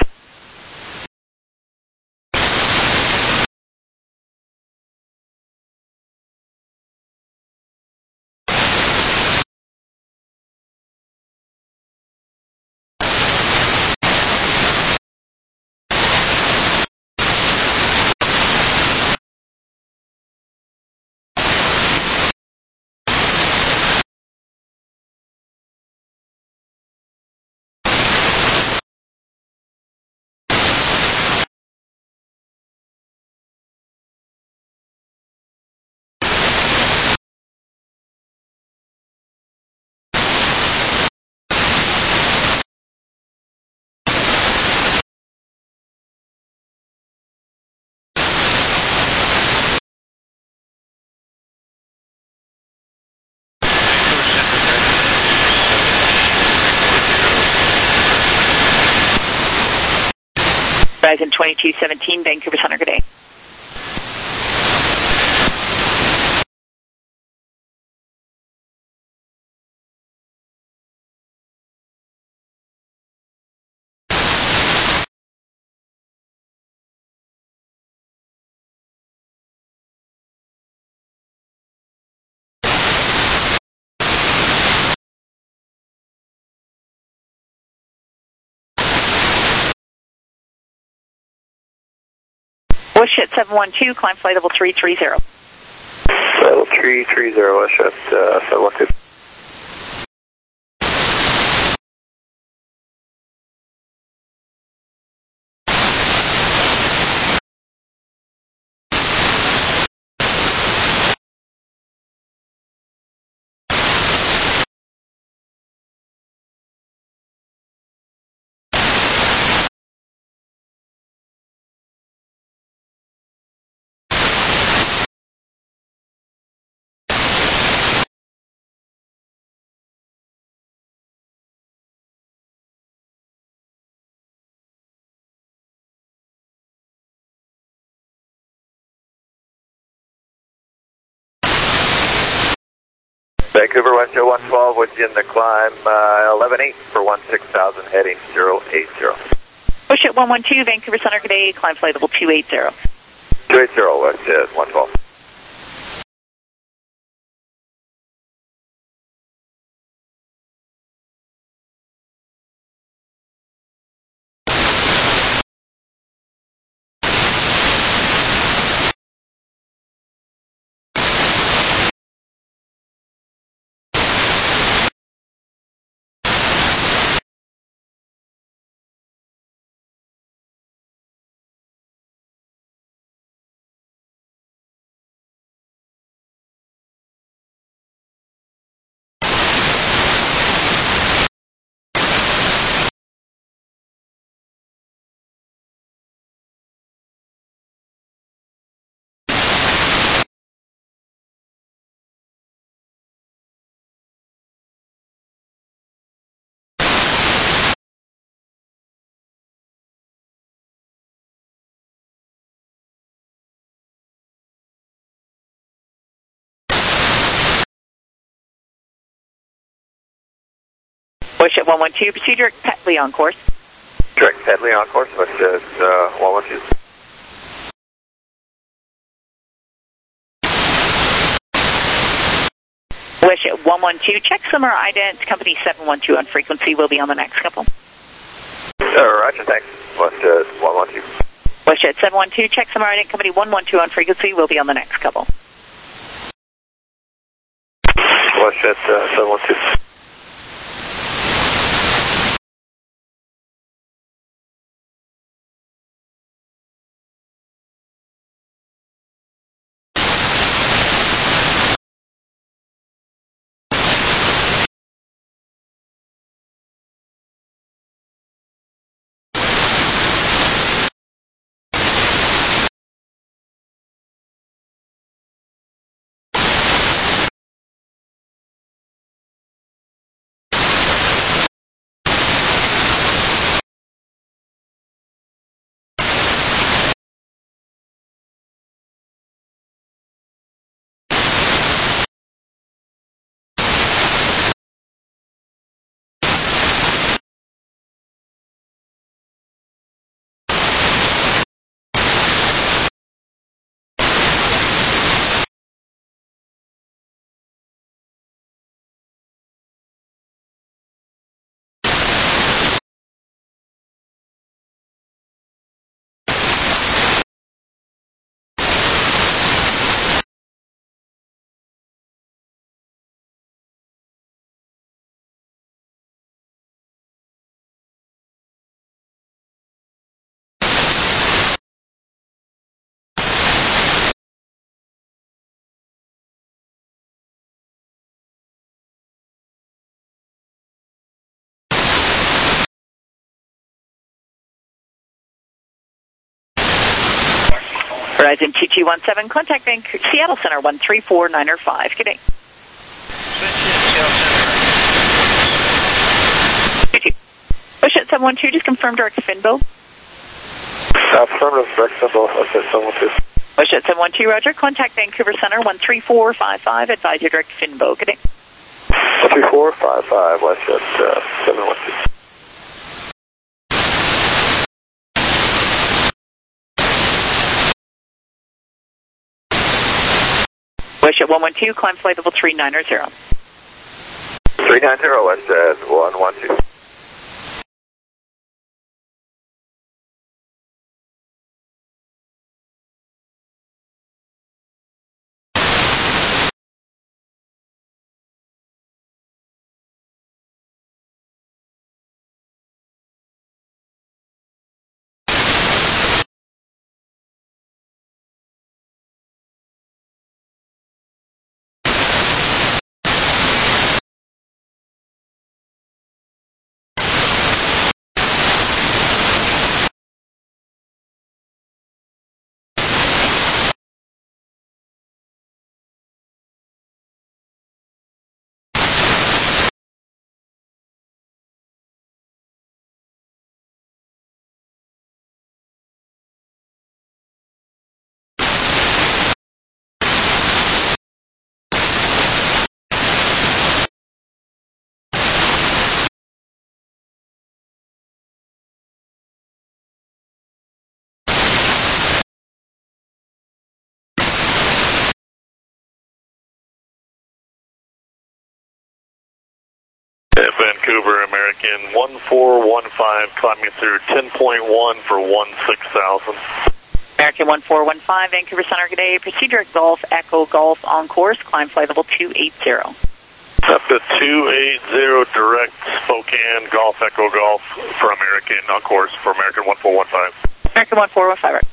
Verizon 2217, Vancouver Center, good day. Wishit 712, climb flight level 330. Level 330, Wishit 712. Vancouver West 112 with you in the climb 11-8 for 16,000 heading 080. Wishit 112, Vancouver Center, good day, climb flight level 280. 280 West 112. Wishit 112, proceed direct Petley on course. Direct Petley on course, Wishit 112. Wishit 112, check summer ident, company 712 on frequency, will be on the next couple. Roger, thanks. Wishit 112. Wishit 712, check summer ident, company 112 on frequency, will be on the next couple. Wishit 712. Verizon 2217, contact Seattle Center 134905. Good day. Bushit 712, just confirm direct Finbo. Affirmative, direct Finbo, Bushit 712. Bushit 712, roger. Contact Vancouver Center 13455, advise your direct Finbo. Good day. 13455, Bushit 712. Bushit 112, climb flight level 390. 390, West 112. Vancouver American 1415, climbing through 10.1 for 16,000. American 1415, Vancouver Center, good day. Proceed direct Golf, Echo Golf on course, climb flight level 280. Up to 280 direct Spokane Golf, Echo Golf for American on course for American 1415. American 1415, right.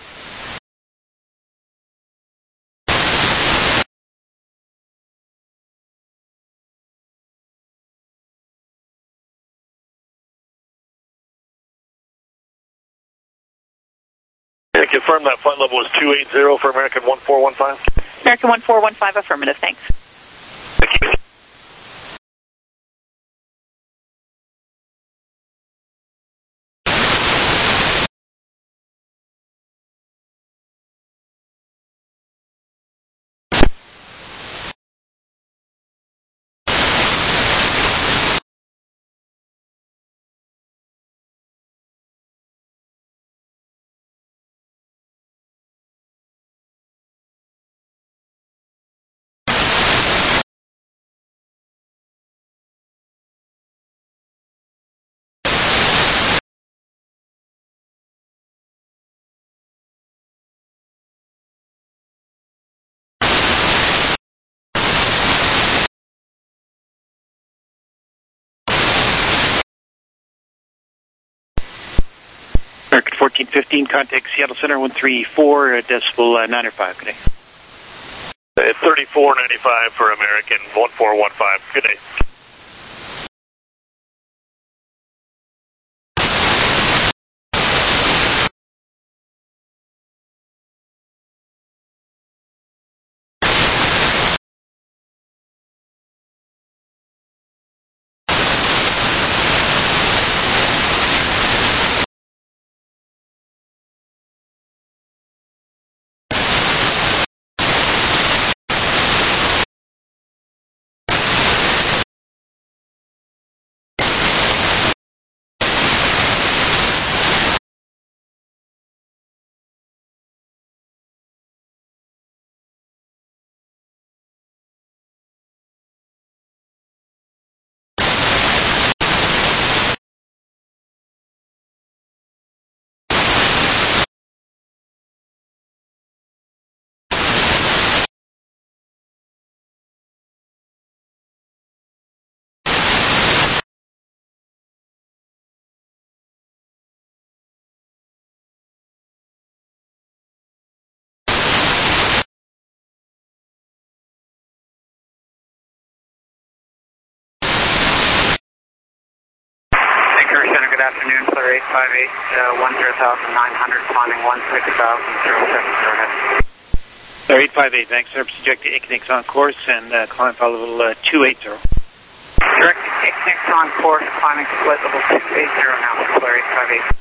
And confirm that flight level is 280 for American 1415? American 1415, affirmative, thanks. Thank you. American 1415, contact Seattle Center 134 decibel 905. Good day. 3495 for American 1415. Good day. afternoon, Flare 858, 10,900, climbing 16,007, go ahead. Flare 858, thanks, sir. Project Equinix on course and climb flight level 280. Direct Equinix on course, climbing split level 280 now, Flare 858.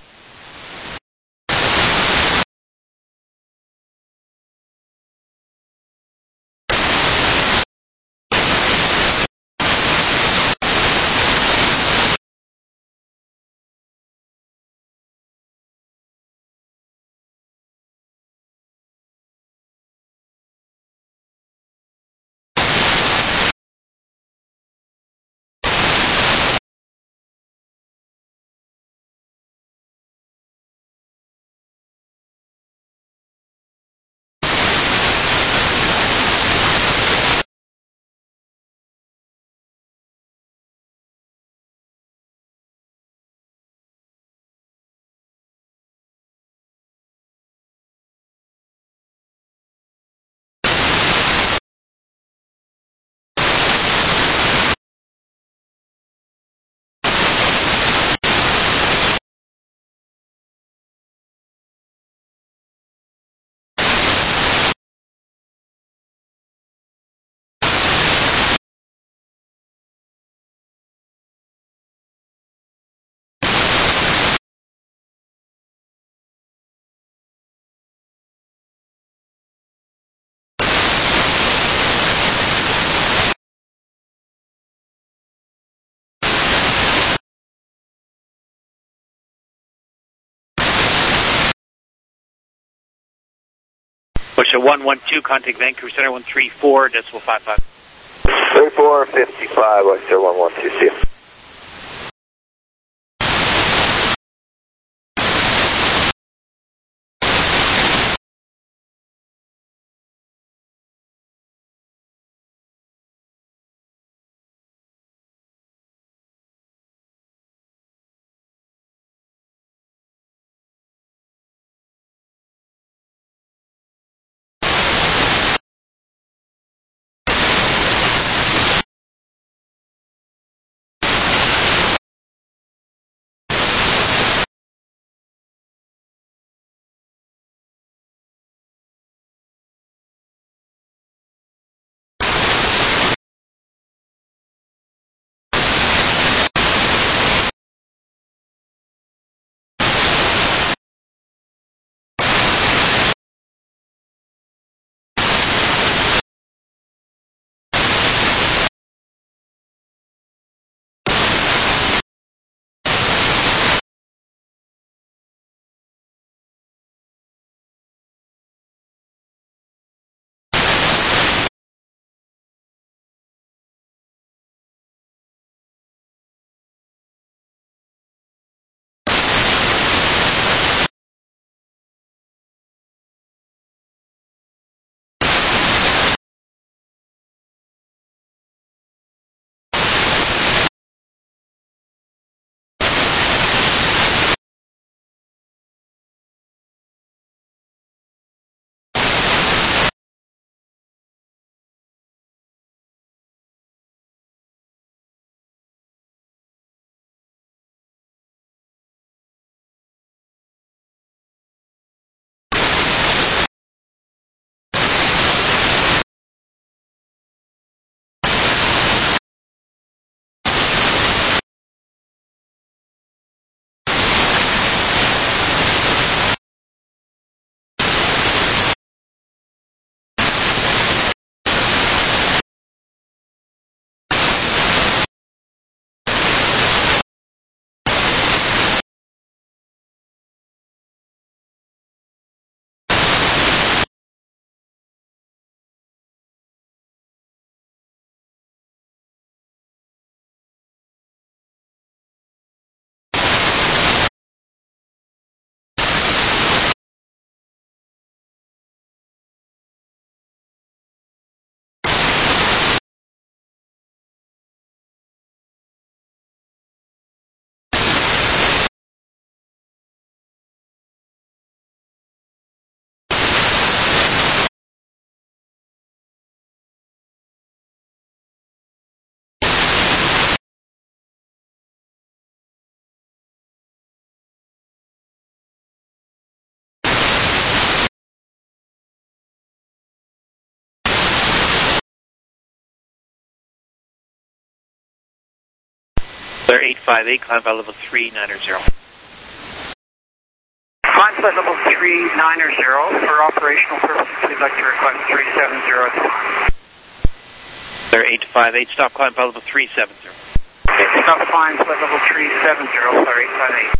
Push a 112, contact Vancouver Center 134.55. 3455, Oyster 112, see you. Clear 858, climb flight level 390. Climb flight level 390. For operational purposes, we'd like to request 370 at the time. Clear 858, stop climb flight level 370. Stop climb flight level 370, clear 858.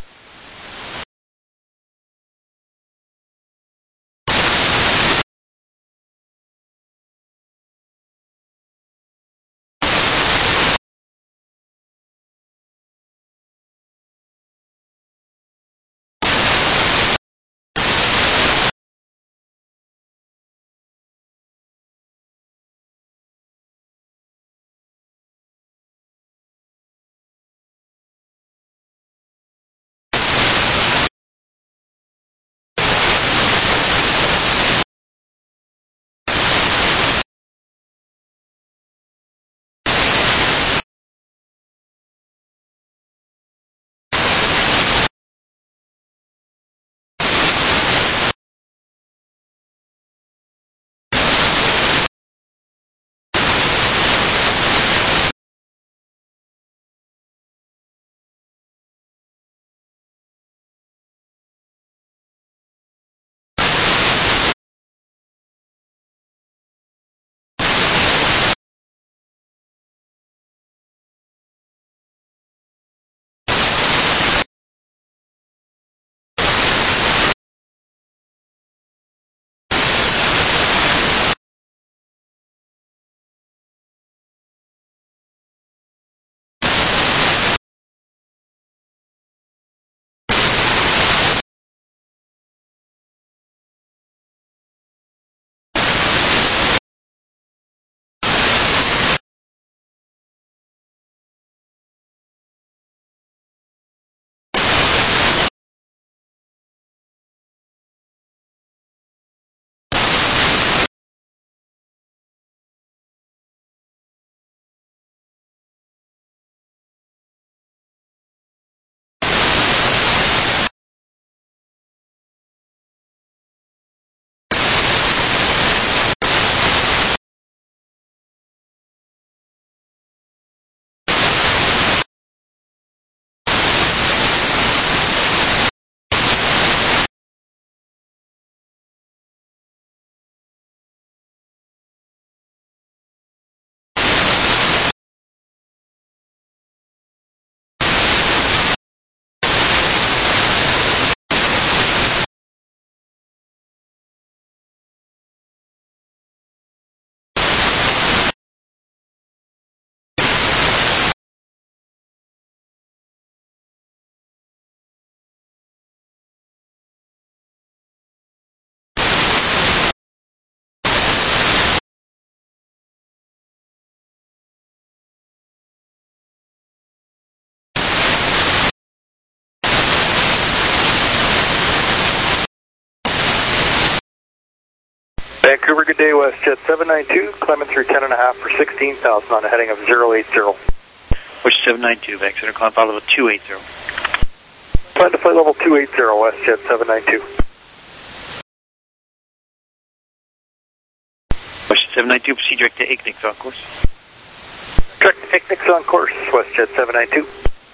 Vancouver, good day, WestJet 792, climbing through 10.5 for 16,000 on a heading of 080. Wish 792, back center, climb flight level 280. Climb to flight level 280, WestJet 792. Wish 792, proceed direct to Ignix on course. Direct to Ignix on course, WestJet 792.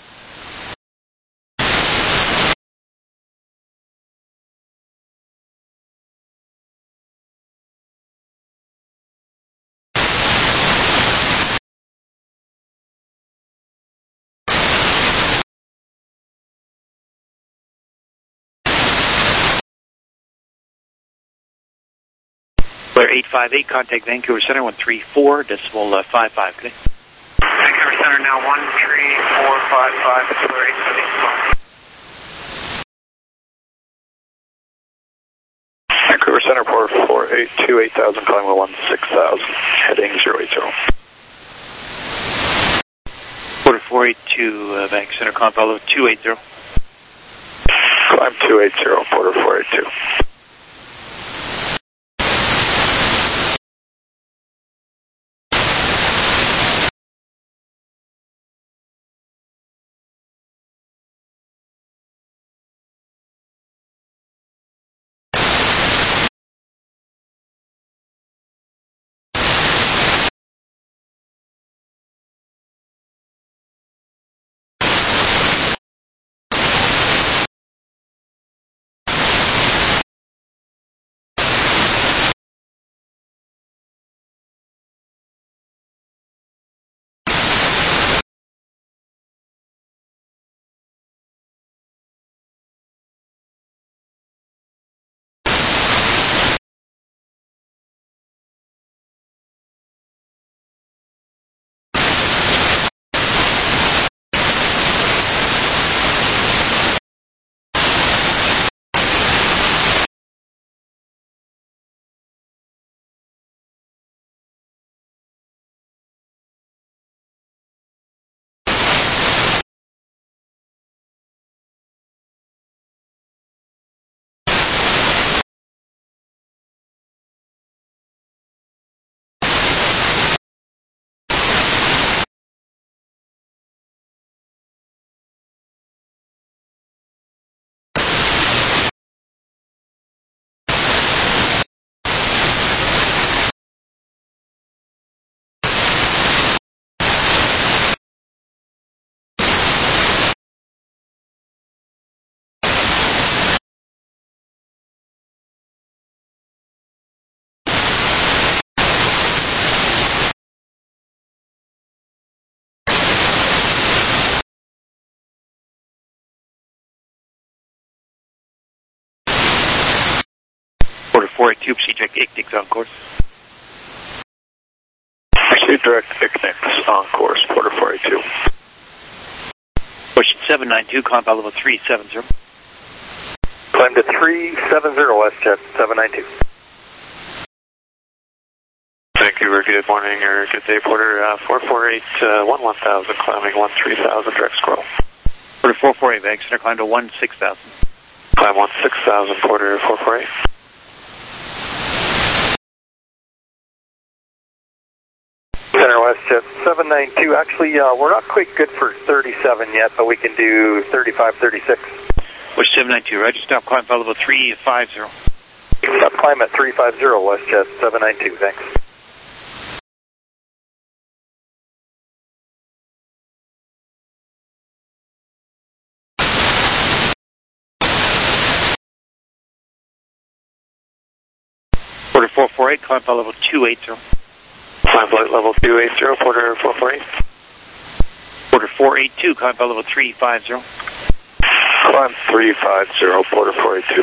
Clear 858, contact Vancouver Center 134.55, okay? Vancouver Center now 13455, clear 858. Vancouver Center, port 482, 8,000, climbing 16,000, heading 080. Quarter 482, Vancouver Center, climb flight level 280. Climb 280, porter 482. Quarter 482, proceed direct ICNIX on course. Proceed direct ICNIX on course, quarter 482. Push 792, compound level 370. Climb to 370, WestJet 792. Vancouver, good morning or good day, Porter. 448, 1000, climbing 13,000, direct scroll. Porter 448, Bank Center, climb to 16,000. Climb 16,000, Porter 448. Center WestJet 792. Actually, we're not quite good for 37 yet, but we can do 35, 36. Push 792, roger, stop climb level 350. Stop climb at 350, WestJet 792, thanks. Porter 448, climb level 280. Climb flight level 280, Porter 448. Porter 482, climb level 350. Climb 350, Porter 482.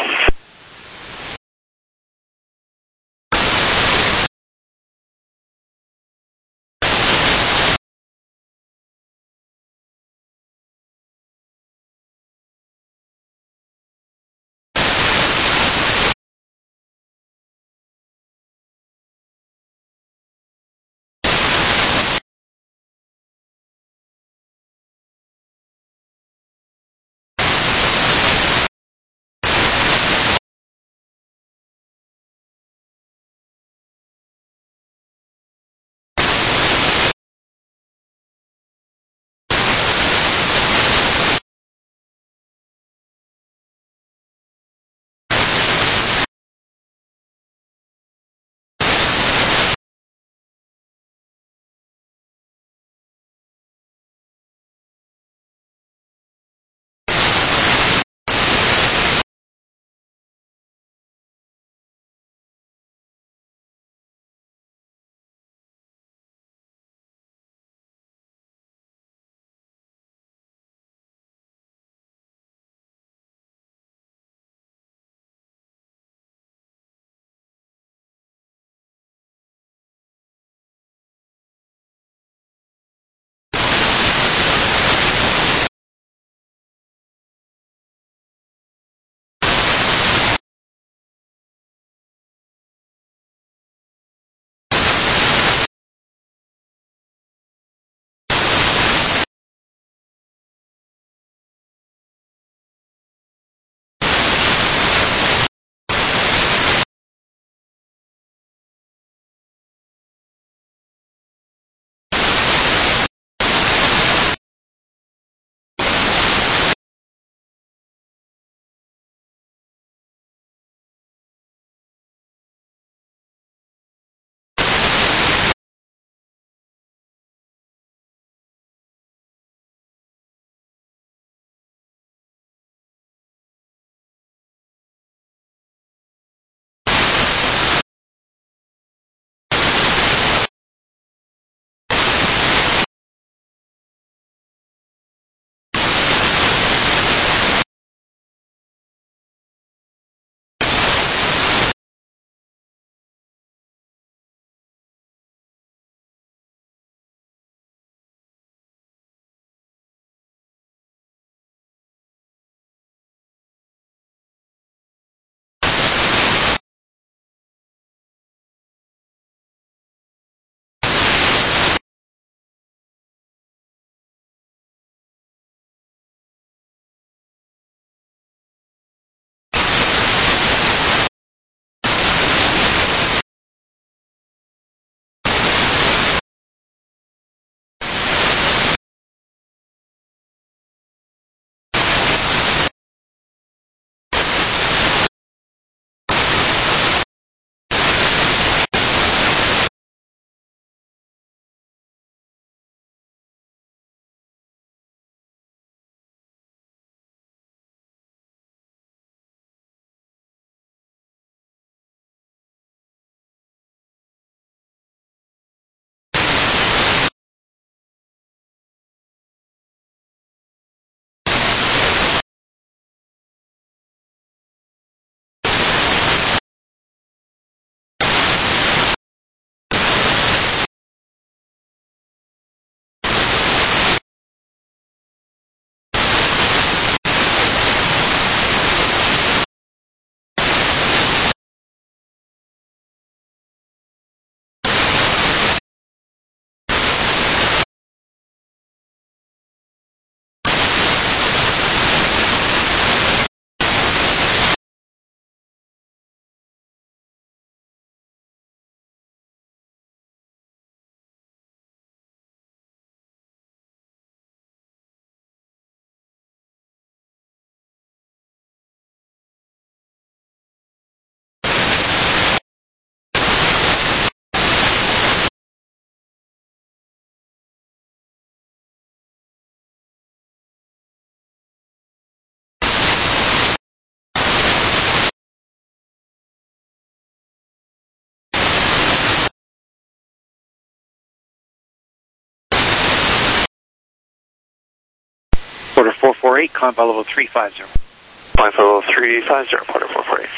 448, climb flight level 350. Climb flight level 350, Porter 448.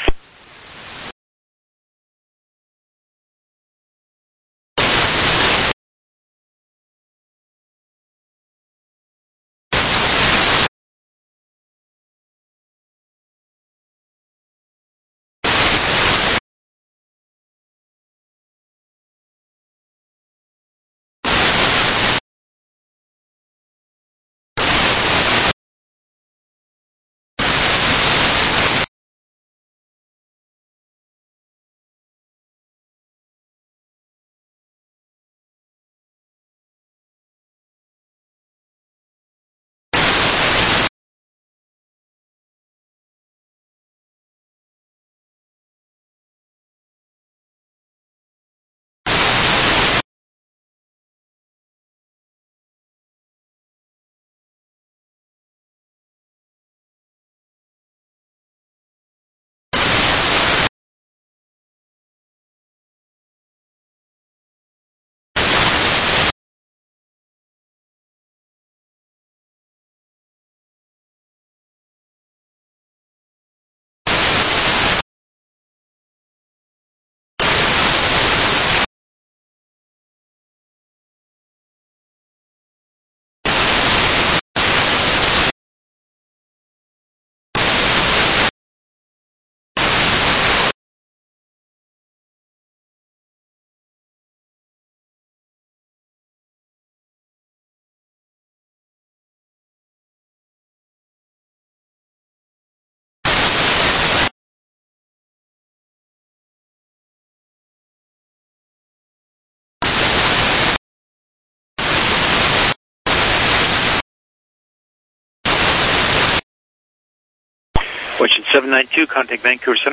Question 792, contact Vancouver Center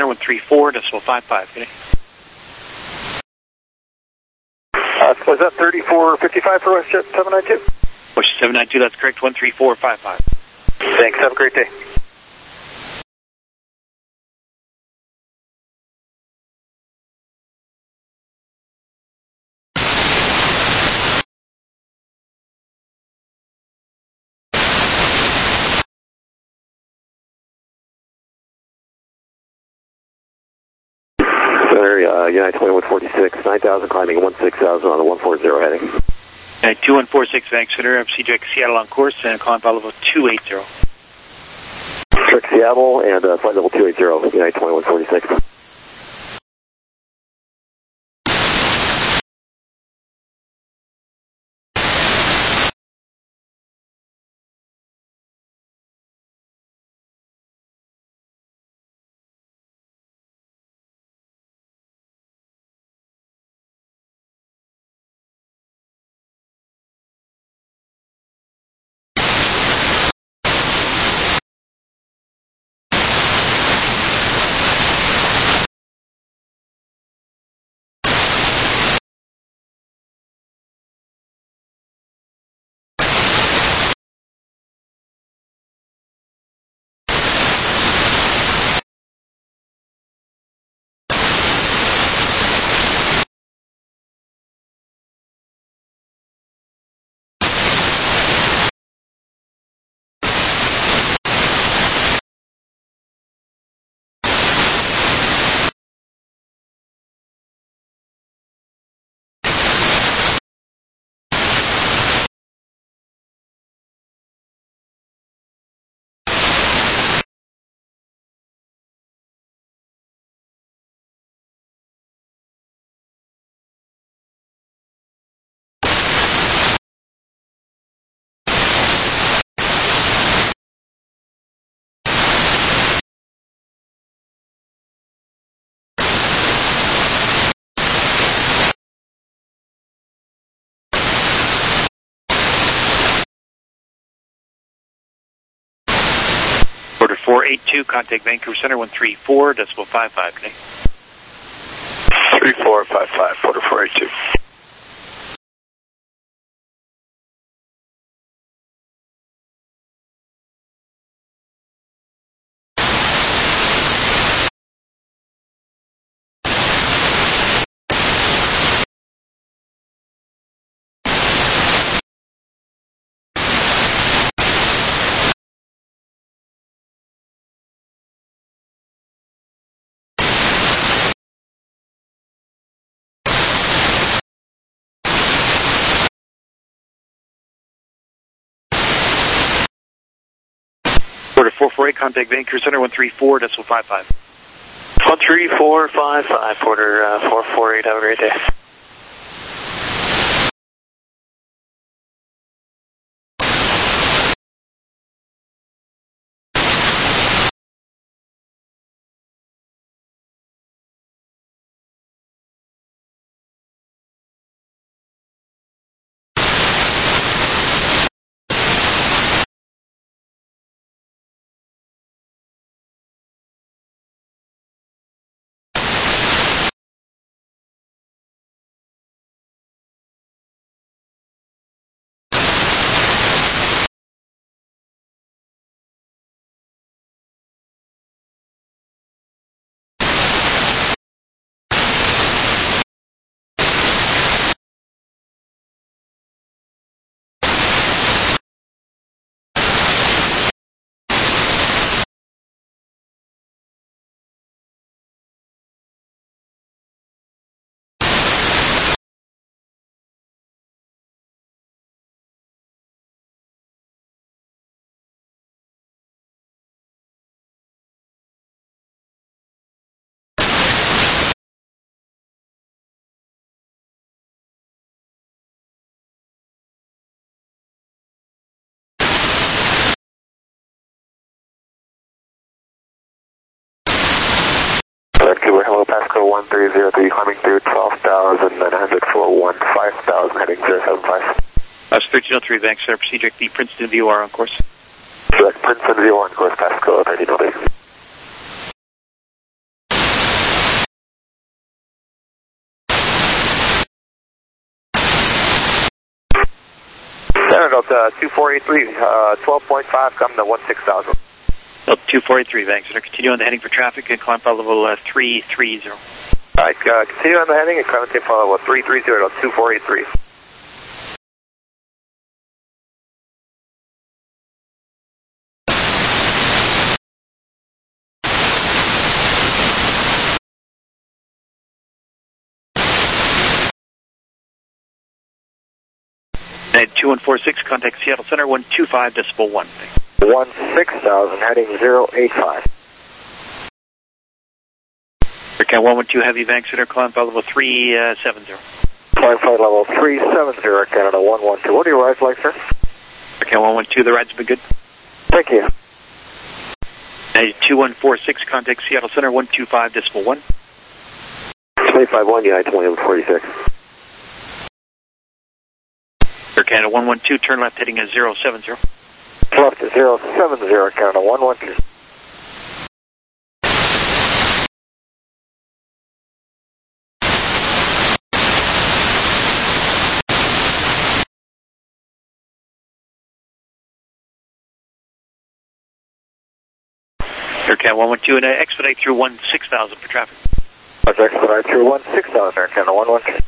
134.55. Good day. Was that 3455 for WestJet 792? Question 792, that's correct, 134.55. Thanks, have a great day. United 2146, 9,000 climbing 16,000 on the 140 heading. 2146 Vancouver, CJX Seattle on course and climb flight level 280. Trick Seattle and flight level 280, United 2146. Order 482, contact Vancouver Center 134.55. Good day. 3455, Order 482. Porter 448, contact Vancouver Center 134.55. 13455, Porter 448, have a great day. Vancouver, hello, Pasco 1303, climbing through 12,900 for 15,000, heading 075. That's 1303, Bank Center, proceed direct the Princeton VOR on course. Direct Princeton VOR on course, Pasco 1303. Center Delta 2483, 12.5, coming to 16,000. Delta 2483, Bank Center, continue on the heading for traffic and climb file level 330. Alright, continue on the heading and climb to file level 330, 2483. At 2146, contact Seattle Center 125.1. 16,000, heading 085. Aircam 112 Heavy, Bank Center, climb file level 370. Climb flight level 370, Canada 112. What are your rides like, sir? Aircam 112, the ride's been good. Thank you. At 2146, contact Seattle Center 125.1. 351, United 2146. Air Canada 112, turn left heading at 070. Left to 070, Canada 112. Aircam 112, and expedite through 16,000 for traffic. Let's expedite through 16,000, Air Canada 112.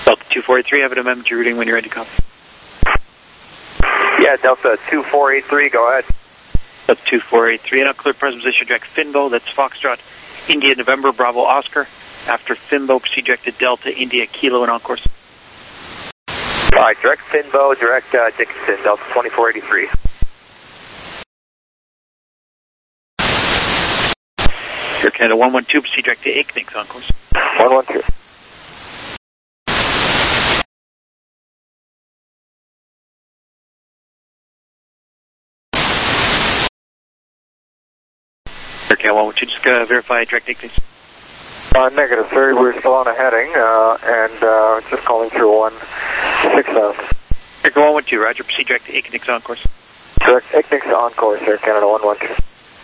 Delta 2483, have an amendment to your routing when you're ready to come. Yeah, Delta 2483, go ahead. Delta 2483, and I'll clear present position direct Finbo, that's Foxtrot, India, November, Bravo, Oscar. After Finbo, proceed direct to Delta, India, Kilo, and on course. All right, direct Finbo, direct Dickinson, Delta 2483. Air Canada 112, proceed direct to Aiknix, on course. 112. Air Canada 112, just verify direct Aiknix. Negative, sir. We're still on a heading, and just calling through 16,000. Air Canada 112, roger, proceed direct to Aiknix, on course. Direct Aiknix on course, Air Canada 112.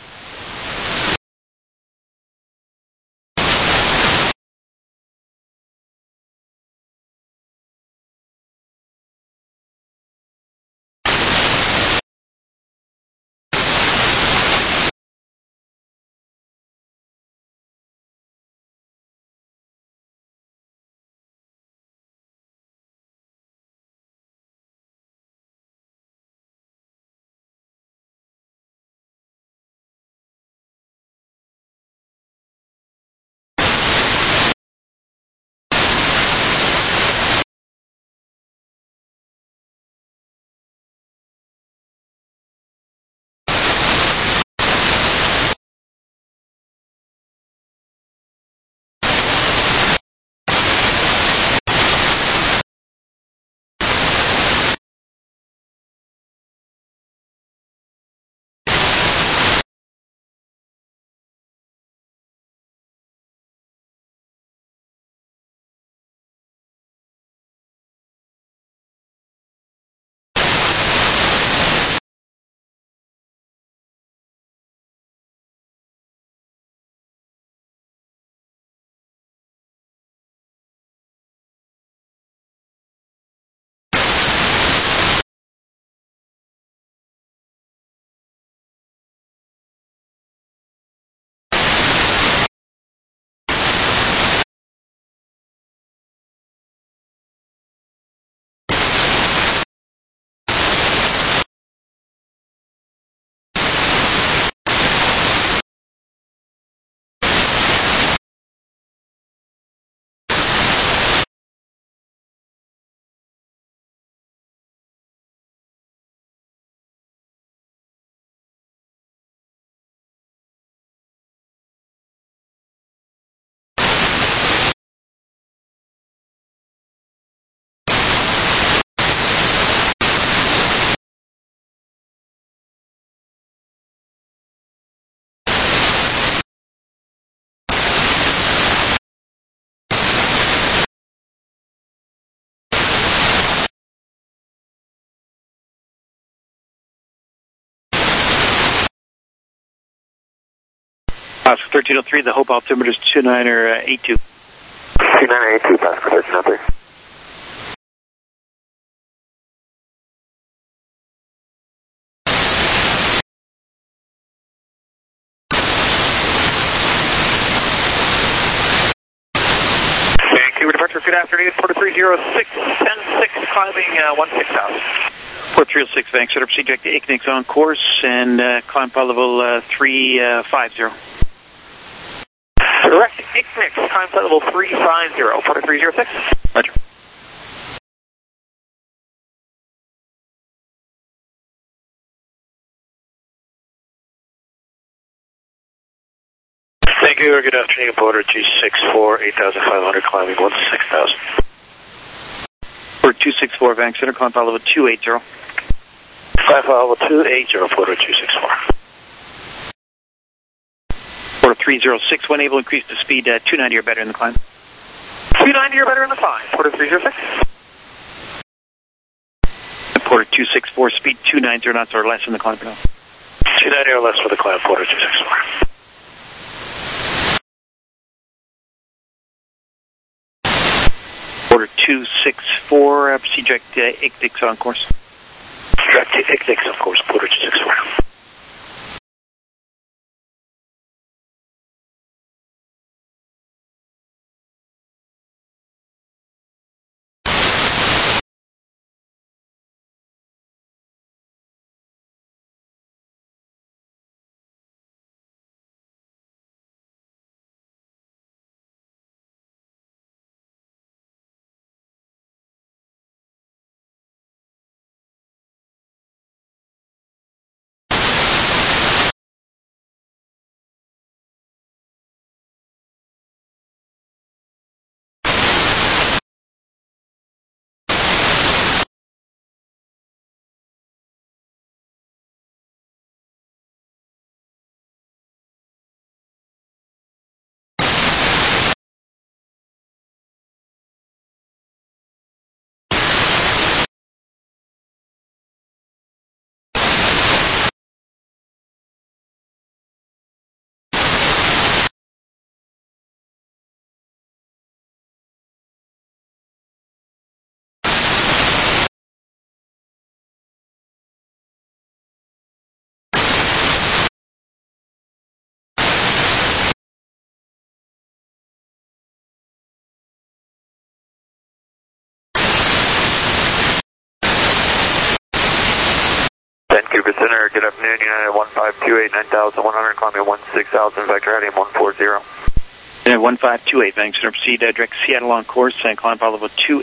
Oscar 1303, the Hope altimeter is 2982. 2982, Oscar 1303. Vancouver departure, good afternoon, 4306, 106, climbing 16,000. 4306, Vancouver, proceed direct to Aiknix on course, and climb pod level 350. Direct Aiknix, climb flight level 350, 4306. Roger. Vancouver, good afternoon, Porter 264, 8,500, climbing 16,000. Porter 264, Vancouver, climb pod level 280. Climb pod level 280, Porter 264. Porter 306, when able, increase the speed 290 or better in the climb. 290 or better in the climb, Porter 306. Porter 264, speed 290 knots or less in the climb. 290 or less for the climb, Porter 264. Porter 264, proceed direct Aiknix on course. Direct to Aiknix on course, Porter 264. Center, good afternoon, United 1528, 9,100, climbing 16,000, vector heading 140. United 1528, Vang Center, proceed direct Seattle on course, and climb flight level 2